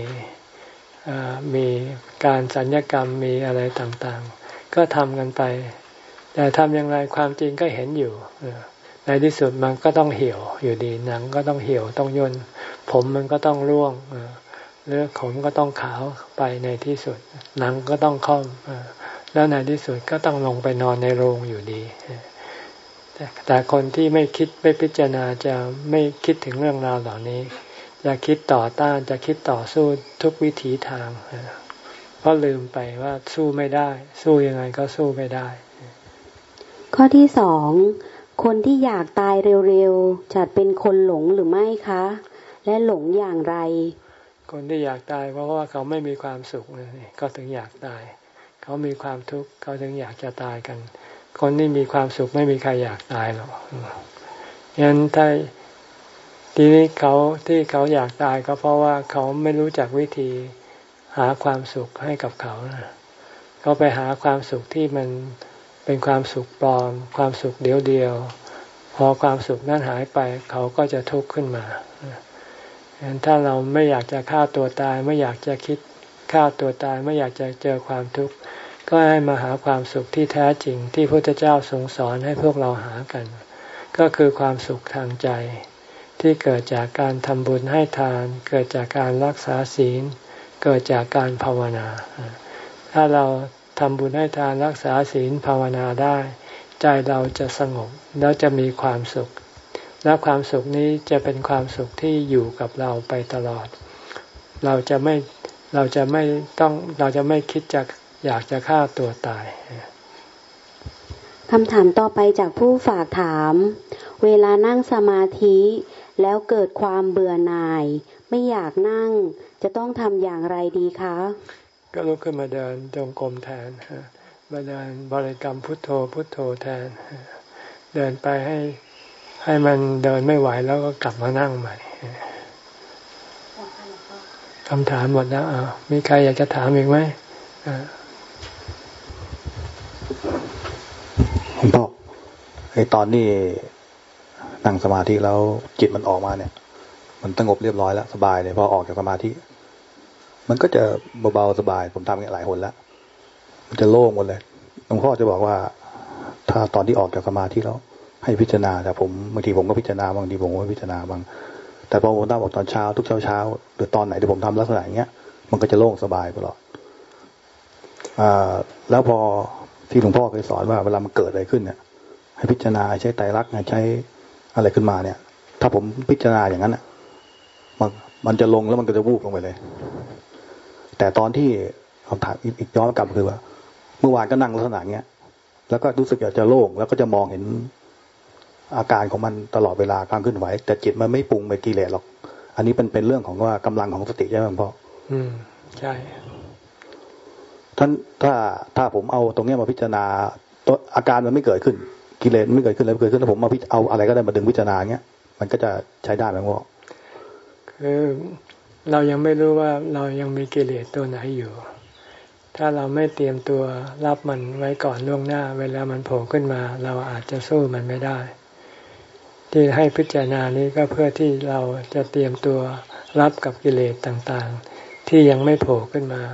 A: มีการศัลยกรรมมีอะไรต่างๆก็ทำกันไปแต่ทำอย่างไรความจริงก็เห็นอยู่ในที่สุดมันก็ต้องเหี่ยวอยู่ดีหนังก็ต้องเหี่ยวต้องย่นผมมันก็ต้องร่วงเลือดขนก็ต้องขาวไปในที่สุดหนังก็ต้องค่อมแล้วในที่สุดก็ต้องลงไปนอนในโรงอยู่ดีแต่คนที่ไม่คิดไม่พิจารณาจะไม่คิดถึงเรื่องราวเหล่านี้จะคิดต่อต้านจะคิดต่อสู้ทุกวิถีทางเพราะลืมไปว่าสู้ไม่ได้สู้ยังไงก็สู้ไม่ได้
D: ข้อที่2คนที่อยากตายเร็วๆจะเป็นคนหลงหรือไม่คะและหลงอย่างไร
A: คนที่อยากตายเพราะว่าเขาไม่มีความสุขนี่ก็ถึงอยากตายเขามีความทุกข์เขาถึงอยากจะตายกันคนที่มีความสุขไม่มีใครอยากตายหรอกงั้นถ้าทีนี้ที่เขาอยากตายก็เพราะว่าเขาไม่รู้จักวิธีหาความสุขให้กับเขาเขาไปหาความสุขที่มันเป็นความสุขปลอมความสุขเดียวพอความสุขนั้นหายไปเขาก็จะทุกข์ขึ้นมาถ้าเราไม่อยากจะฆ่าตัวตายไม่อยากจะคิดฆ่าตัวตายไม่อยากจะเจอความทุกข์ก็ให้มาหาความสุขที่แท้จริงที่พระพุทธเจ้าทรงสอนให้พวกเราหากันก็คือความสุขทางใจที่เกิดจากการทำบุญให้ทานเกิดจากการรักษาศีลเกิดจากการภาวนาถ้าเราทำบุญให้ทานรักษาศีลภาวนาได้ใจเราจะสงบแล้วจะมีความสุขและความสุขนี้จะเป็นความสุขที่อยู่กับเราไปตลอดเราจะไม่คิดจะอยากจะฆ่าตัวตาย
D: คำถามต่อไปจากผู้ฝากถามเวลานั่งสมาธิแล้วเกิดความเบื่อหน่ายไม่อยากนั่งจะต้องทำอย่างไรดีคะ
A: ก็ลุกขึ้นมาเดินจงกรมแทนมาเดินบริกรรมพุทโธพุทโธแทนเดินไปให้มันเดินไม่ไหวแล้วก็กลับมานั่งใหม่คำถามหมดแล้วมีใครอยากจะถามอีกไหม
F: คุณพ่อตอนนี้นั่งสมาธิแล้วจิตมันออกมาเนี่ยมันสงบเรียบร้อยแล้วสบายเลยพอออกจากสมาธิมันก็จะเบาๆสบายผมทำอย่างหลายหนแล้วมันจะโล่งหมดเลยหลวงพ่อจะบอกว่าถ้าตอนที่ออกจากสมาธิแล้วให้พิจารณาแต่ผมบางทีผมก็พิจารณาบางทีผมก็ไม่พิจารณาบางแต่พอผมตั้งบอกตอนเช้าทุกเช้าหรือตอนไหนที่ผมทำลักษณะอย่างเงี้ยมันก็จะโล่งสบายตลอดแล้วพอที่หลวงพ่อเคยสอนว่าเวลามันเกิดอะไรขึ้นเนี่ยให้พิจารณาใช้ไตรลักษณ์ใช้อะไรขึ้นมาเนี่ยถ้าผมพิจารณาอย่างนั้นมันจะลงแล้วมันก็จะวูบลงไปเลยแต่ตอนที่คำถามอีกย้อนกลับคือว่าเมื่อวานก็นั่งลักษณะเงี้ยแล้วก็รู้สึกอยากจะโล่งแล้วก็จะมองเห็นอาการของมันตลอดเวลาการเคลื่อนไหวแต่จิตมันไม่ปรุงไปกิเลสหรอกอันนี้เป็นเรื่องของว่ากำลังของสติใช่ไหมพ่อ
A: ใช่
F: ถ้าผมเอาตรงนี้มาพิจารณาตัวอาการมันไม่เกิดขึ้นกิเลสไม่เกิดขึ้นแล้วเกิดขึ้นแล้วผมมาเอาอะไรก็ได้มาดึงพิจารณาเงี้ยมันก็จะใช้ได้ไหมพ่อ
A: คือเรายังไม่รู้ว่าเรายังมีกิเลสตัวไหนอยู่ถ้าเราไม่เตรียมตัวรับมันไว้ก่อนล่วงหน้าเวลามันโผล่ขึ้นมาเราอาจจะสู้มันไม่ได้ที่ให้พิจารณานี้ก็เพื่อที่เราจะเตรียมตัวรับกับกิเลสต่างๆที่ยังไม่โผล่ขึ้นมา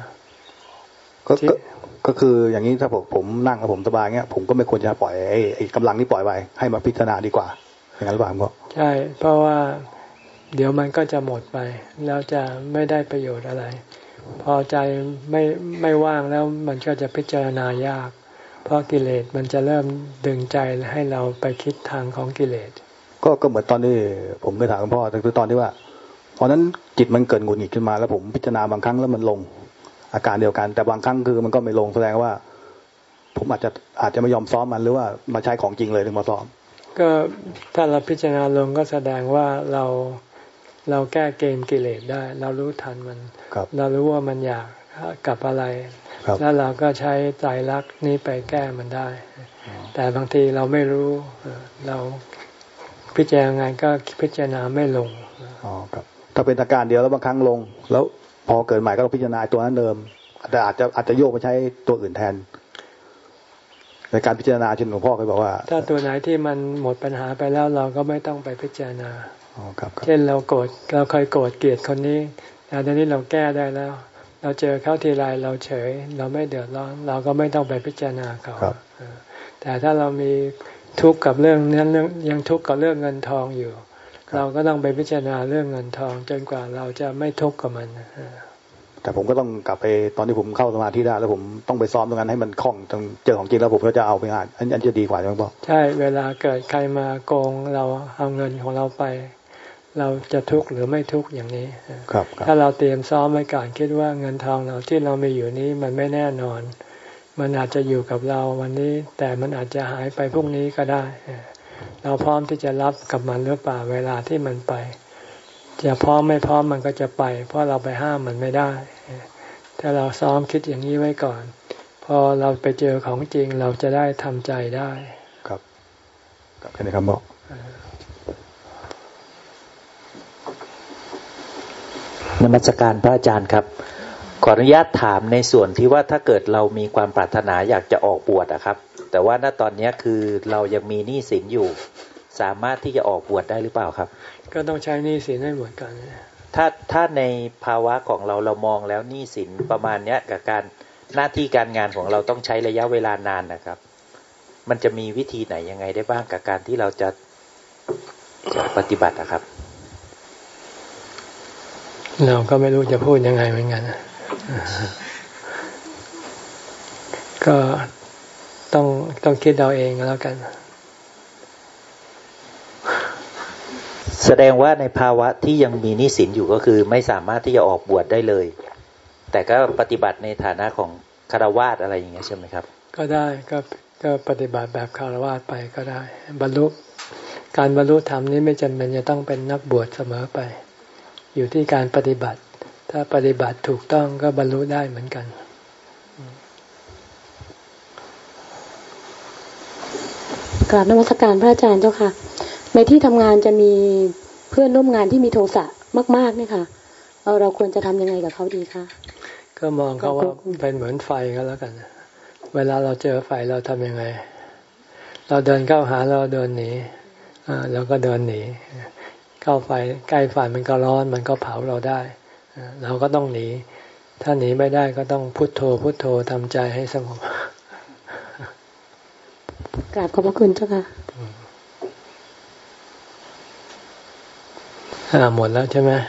F: ก็คืออย่างนี้ถ้าผมนั่งแล้วผมสบายเงี้ยผมก็ไม่ควรจะปล่อยไอ้กำลังที่ปล่อยไปให้มาพิจารณาดีกว่าอย่างนั้นหรือเปล่าครับ
A: ใช่เพราะว่าเดี๋ยวมันก็จะหมดไปแล้วจะไม่ได้ประโยชน์อะไรพอใจไม่ว่างแล้วมันก็จะพิจารณายากเพราะกิเลสมันจะเริ่มดึงใจให้เราไปคิดทางของกิเลส
F: ก็เหมือนตอนที่ผมเคยถามหลวงพ่อคือตอนที่ว่าตอนนั้นจิตมันเกิดหงุดหงิดขึ้นมาแล้วผมพิจารณาบางครั้งแล้วมันลงอาการเดียวกันแต่บางครั้งคือมันก็ไม่ลงแสดงว่าผมอาจจะไม่ยอมซ้อมมันหรือว่ามาใช้ของจริงเลยถึงมาซ้อม
A: ก็ถ้าเราพิจารณาลงก็แสดงว่าเราแก้เกมกิเลสได้เรารู้ทันมันเรารู้ว่ามันอยากกับอะไรแล้วเราก็ใช้ไตรลักษณ์นี้ไปแก้มันได้แต่บางทีเราไม่รู้เราพิจารณาไงก็พิจารณาไม่ลง
F: อ๋อครับถ้าเป็นอาการเดียวแล้วบางครั้งลงแล้วพอเกิดใหม่ก็ต้องพิจารณาตัวนั้นเดิมแต่อาจจะโยกไปใช้ตัวอื่นแทนในการพิจารณาเช่นหลวงพ่อเคยบอกว่า
A: ถ้าตัวไหนที่มันหมดปัญหาไปแล้วเราก็ไม่ต้องไปพิจารณา
F: อ๋อครับ
A: เช่นเราเคยโกรธเกลียดคนนี้แต่ตอนนี้เราแก้ได้แล้วเราเจอเขาทีไรเราเฉยเราไม่เดือดร้อนเราก็ไม่ต้องไปพิจารณาเขาแต่ถ้าเรามีทุกข์กับเรื่องนั้นยังทุกข์กับเรื่องเงินทองอยู่เราก็ต้องไปพิจารณาเรื่องเงินทองจนกว่าเราจะไม่ทุกข์กับมัน
F: แต่ผมก็ต้องกลับไปตอนที่ผมเข้าสมาธิได้แล้วผมต้องไปซ้อมตรงนั้นให้มันคล่องจนเจอของจริงแล้วผมก็จะเอาไปอ่านอันจะดีกว่าใช่ไหมพ่อ
A: ใช่เวลาเกิดใครมาโกงเราเอาเงินของเราไปเราจะทุกข์หรือไม่ทุกข์อย่างนี้
F: ครับ
A: ถ้าเราเตรียมซ้อมไว้ก่อนคิดว่าเงินทองเราที่เรามีอยู่นี้มันไม่แน่นอนมันอาจจะอยู่กับเราวันนี้แต่มันอาจจะหายไปพรุ่งนี้ก็ได้เราพร้อมที่จะรับกับมันหรือเปล่าเวลาที่มันไปจะพร้อมไม่พร้อมมันก็จะไปเพราะเราไปห้ามมันไม่ได้ถ้าเราซ้อมคิดอย่างนี้ไว้ก่อนพอเราไปเจอของจริงเราจะได้ทำใจได้
F: ครับแค่นี้ครับบอก
G: นมัสการพระอาจารย์ครับขออนุญาตถามในส่วนที่ว่าถ้าเกิดเรามีความปรารถนาอยากจะออกบวชอะครับแต่ว่าณตอนนี้คือเรายังมีหนี้สินอยู่สามารถที่จะออกบวชได้หรือเปล่าครับ
A: ก็ต้องใช้หนี้สินให้หมดก่อน
G: ถ้าในภาวะของเรามองแล้วหนี้สินประมาณเนี้ยกับการหน้าที่การงานของเราต้องใช้ระยะเวลานานนะครับมันจะมีวิธีไหนยังไงได้บ้างกับการที่เราจะปฏิบัติอะครับ
A: เราก็ไม่รู้จะพูดยังไงเหมือนกันก็ต้องคิดเอาเองแล้วกัน
G: แสดงว่าในภาวะที่ยังมีหนี้สินอยู่ก็คือไม่สามารถที่จะออกบวชได้เลยแต่ก็ปฏิบัติในฐานะของฆราวาสอะไรอย่างเงี้ยใช่ไหมครับ
A: ก็ได้ก็ปฏิบัติแบบฆราวาสไปก็ได้การบรรลุธรรมนี้ไม่จำเป็นจะต้องเป็นนักบวชเสมอไปอยู่ที่การปฏิบัติถ้าปฏิบัติถูกต้องก็บรรลุได้เหมือนกัน
D: กราบนมัสการพระอาจารย์เจ้าค่ะในที่ทำงานจะมีเพื่อนร่วมงานที่มีโทสะมากๆเนี่ยค่ะเราควรจะทำยังไงกับเขาดีคะ
A: ก็มองเขาว่าเป็นเหมือนไฟก็แล้วกันเวลาเราเจอไฟเราทำยังไงเราเดินเข้าหาเราเดินหนีเราก็เดินหนีเข้าไฟใกล้ไฟมันก็ร้อนมันก็เผาเราได้เราก็ต้องหนีถ้าหนีไม่ได้ก็ต้องพุทโธพุทโธทำใจให้สงบ
D: กราบขอบพระคุณเจ้าค่ะ
A: หมดแล้วใช่ไหม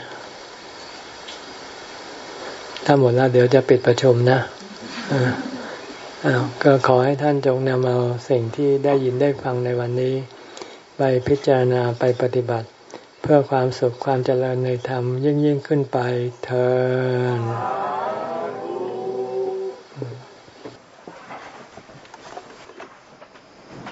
A: ถ้าหมดแล้วเดี๋ยวจะปิดประชุมนะก็ขอให้ท่านจงนำเอาสิ่งที่ได้ยินได้ฟังในวันนี้ไปพิจารณาไปปฏิบัติเพื่อความสุขความเจริญในธรรมยิ่งขึ้นไปเทอญ